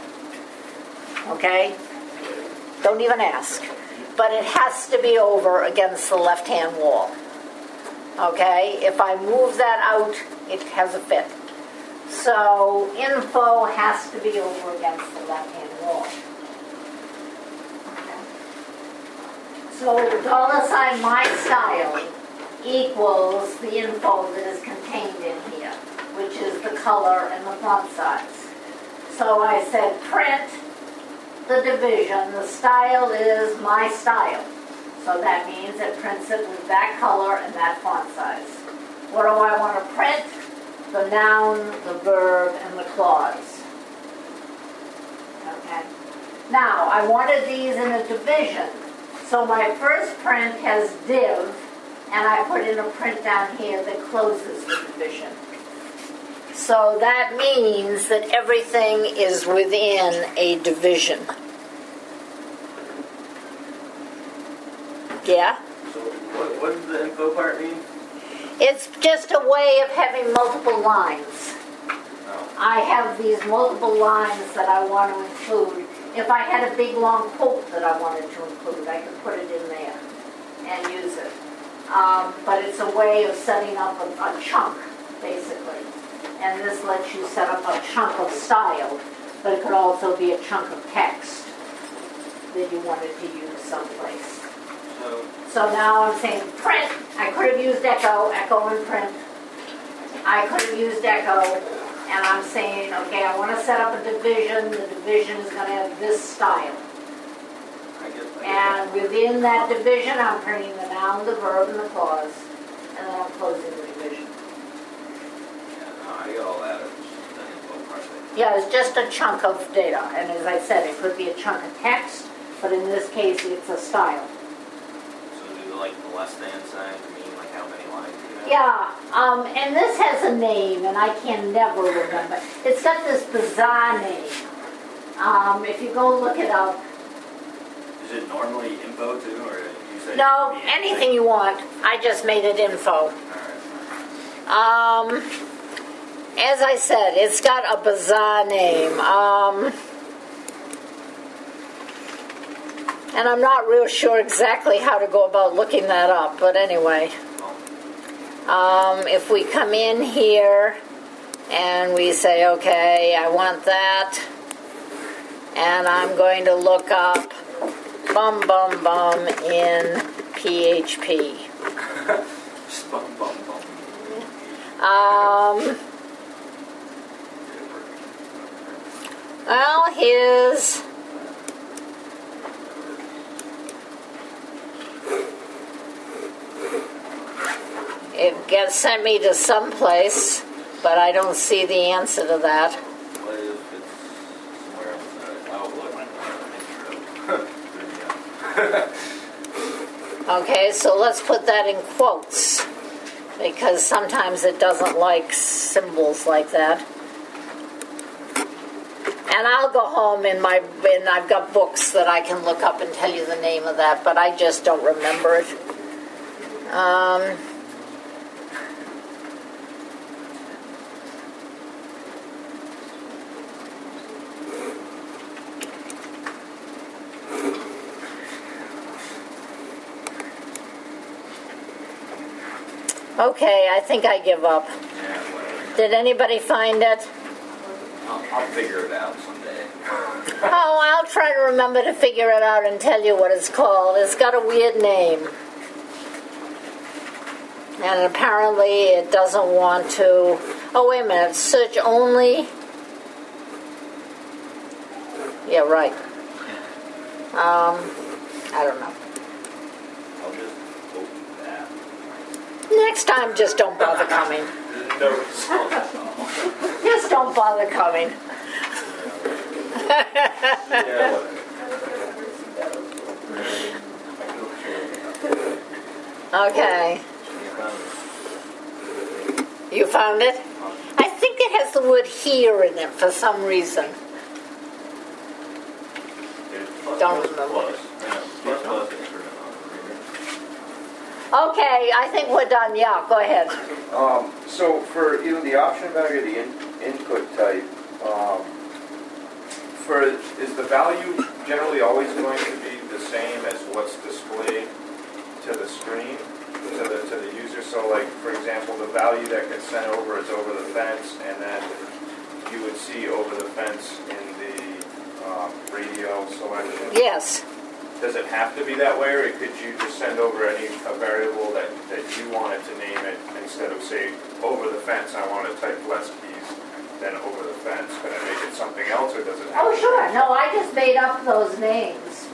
Okay? Don't even ask. But it has to be over against the left-hand wall. Okay? If I move that out, it has a fit. So, info has to be over against the left-hand wall. Okay. So, $my_style equals the info that is contained in here, which is the color and the font size. So I said print the division. The style is my style. So that means it prints it with that color and that font size. What do I want to print? The noun, the verb, and the clause. Okay. Now, I wanted these in a division. So my first print has div, and I put in a print down here that closes the division. So that means that everything is within a division. Yeah? So what does the info part mean? It's just a way of having multiple lines. Oh. I have these multiple lines that I want to include. If I had a big long quote that I wanted to include, I could put it in there and use it. But it's a way of setting up a chunk, basically. and this lets you set up a chunk of style, but it could also be a chunk of text that you wanted to use someplace. So now I'm saying print. I could have used Echo and print. I could have used Echo, and I'm saying, okay, I want to set up a division. The division is going to have this style. And within that division, I'm printing the noun, the verb, and the clause, and then I'm closing the division. I get all that. Yeah, it's just a chunk of data, and as I said, it could be a chunk of text, but in this case, it's a style. So do like the less than sign mean like how many lines you have? Yeah, and this has a name, and I can never remember. It's got this bizarre name. If you go look it up. Is it normally info too, or you said? No, it could be anything you want. I just made it info. Alright. As I said, it's got a bizarre name. And I'm not real sure exactly how to go about looking that up, but anyway. If we come in here and we say, okay, I want that, and I'm going to look up bum bum bum in PHP. Just bum, bum, bum. Well, here's it gets sent me to someplace, but I don't see the answer to that. What if it's somewhere else? Outlook. Okay, so let's put that in quotes, because sometimes it doesn't like symbols like that. And I'll go home and I've got books that I can look up and tell you the name of that, but I just don't remember it. Okay, I think I give up. Yeah, whatever. Did anybody find it? I'll figure it out someday. Oh, I'll try to remember to figure it out and tell you what it's called. It's got a weird name. And apparently it doesn't want to... Oh, wait a minute. Search only... Yeah, right. I don't know. I'll just open that. Next time, just don't bother coming. No result at all. Just don't bother coming. Yeah, whatever. Okay. You found it? I think it has the word here in it for some reason. Don't remember. Plus. Yeah, plus is Okay, I think we're done. Yeah, go ahead. So for either the option value or the input type, is the value generally always going to be the same as what's displayed to the screen, to the user? So like, for example, the value that gets sent over is over the fence, and then you would see over the fence in the radio selection? Yes. Does it have to be that way, or could you just send over a variable that you wanted to name it instead of, say, over the fence, I want to type less keys than over the fence? Could I make it something else, or does it have Oh, to sure. No, I just made up those names.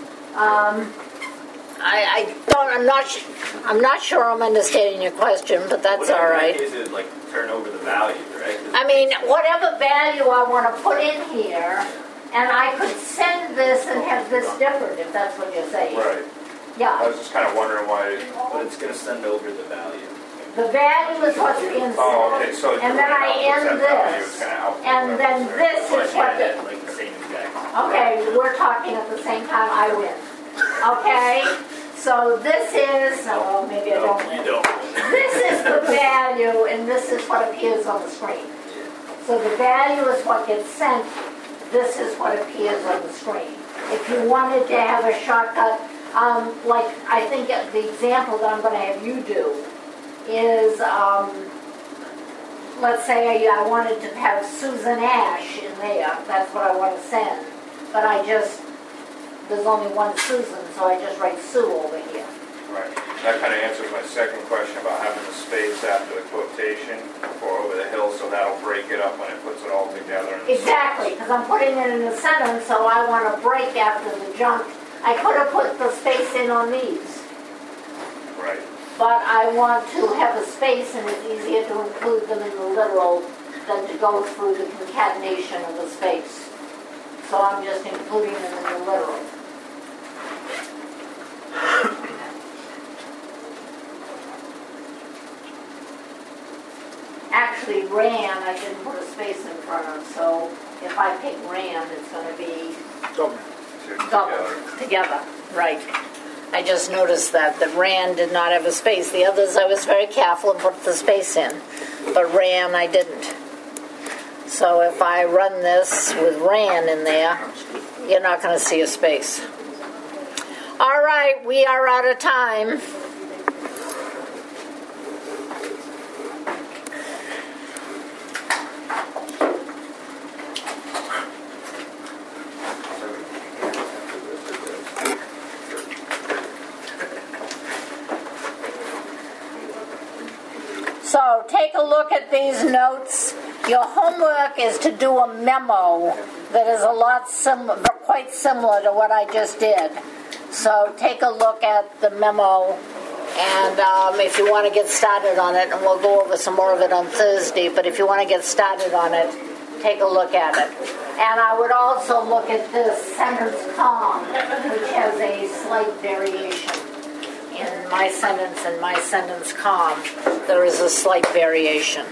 I'm not sure I'm understanding your question, but that's all right. Is it like turn over the value, right? I mean, whatever value I want to put in here, and I could send this and have this different, if that's what you're saying. Right. I Yeah. was just kind of wondering why. But it's going to send over the value. The value is what's being Oh, sent. okay, so And then I end this. It's kind of output And then whatever's there. this But is what yeah, the... like the same exact. Okay, we're talking at the same time. I win. Okay? So this is... Oh, maybe I No, don't you win. don't. This is the value, and this is what appears on the screen. So the value is what gets sent. This is what appears on the screen. If you wanted to have a shortcut, like I think the example that I'm going to have you do is let's say I wanted to have Susan Ash in there, that's what I want to send. But there's only one Susan, so I just write Sue over here. Right. That kind of answers my second question about having the space after the quotation for over the hill, so that'll break it up when it puts it all together. Exactly, because I'm putting it in a sentence, so I want to break after the junk. I could have put the space in on these, Right. but I want to have a space, and it's easier to include them in the literal than to go through the concatenation of the space. So I'm just including them in the literal. Actually, ran, I didn't put a space in front of, so if I pick ran, it's going to be double together. Right. I just noticed that ran did not have a space. The others I was very careful and put the space in, but ran I didn't. So if I run this with ran in there, you're not going to see a space. All right, we are out of time. So take a look at these notes. Your homework is to do a memo that is a lot quite similar to what I just did. So take a look at the memo, and if you want to get started on it, and we'll go over some more of it on Thursday, but if you want to get started on it, take a look at it. And I would also look at this sentence com, which has a slight variation. In my sentence and my sentence com, there is a slight variation.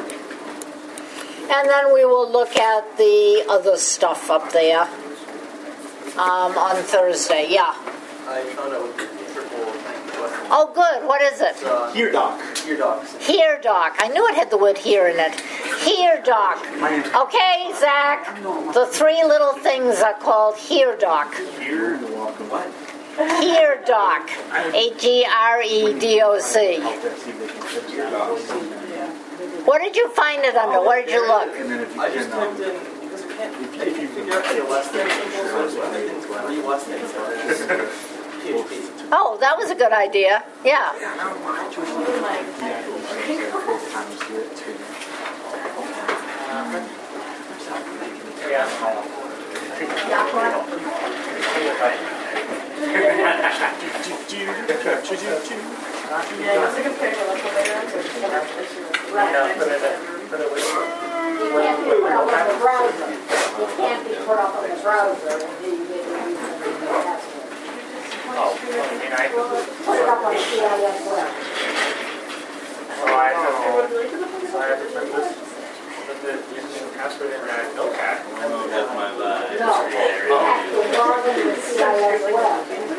And then we will look at the other stuff up there on Thursday. Yeah. I found out what the triple question. Oh, good. What is it? Here, Doc. Here, Doc. Here, Doc. I knew it had the word here in it. Here, Doc. Okay, Zach. The three little things are called Here, Doc. Here, you're welcome. What? Here, Doc. HEREDOC. Here, Doc. What did you find it under? Where did you look? And then if you I just can, typed in, because you can't figure out the less than equals, three less than, so it's PHP. Oh, that was a good idea. Yeah. Yeah, it's like a picture of the later. It can't be put up on the browser. It can't be put up on the browser. Oh, I mean, I, Put it up on CIS web. so I have to put this, put the username and password in that notepad. That's my vibe. No, you have to log into the CIS web.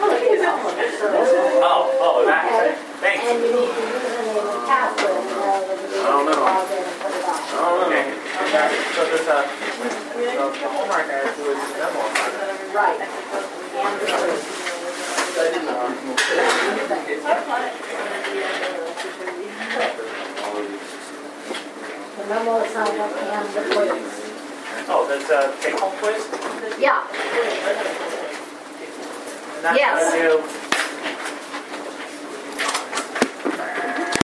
Oh, that, thanks. And you need the username and password in order to be able to log in and put it up. Okay, so this, the homework I have to do is this memo on it. Right. The memo is signed up and the quiz. Oh, there's a take-home quiz? Yeah. And that's Yes. gonna do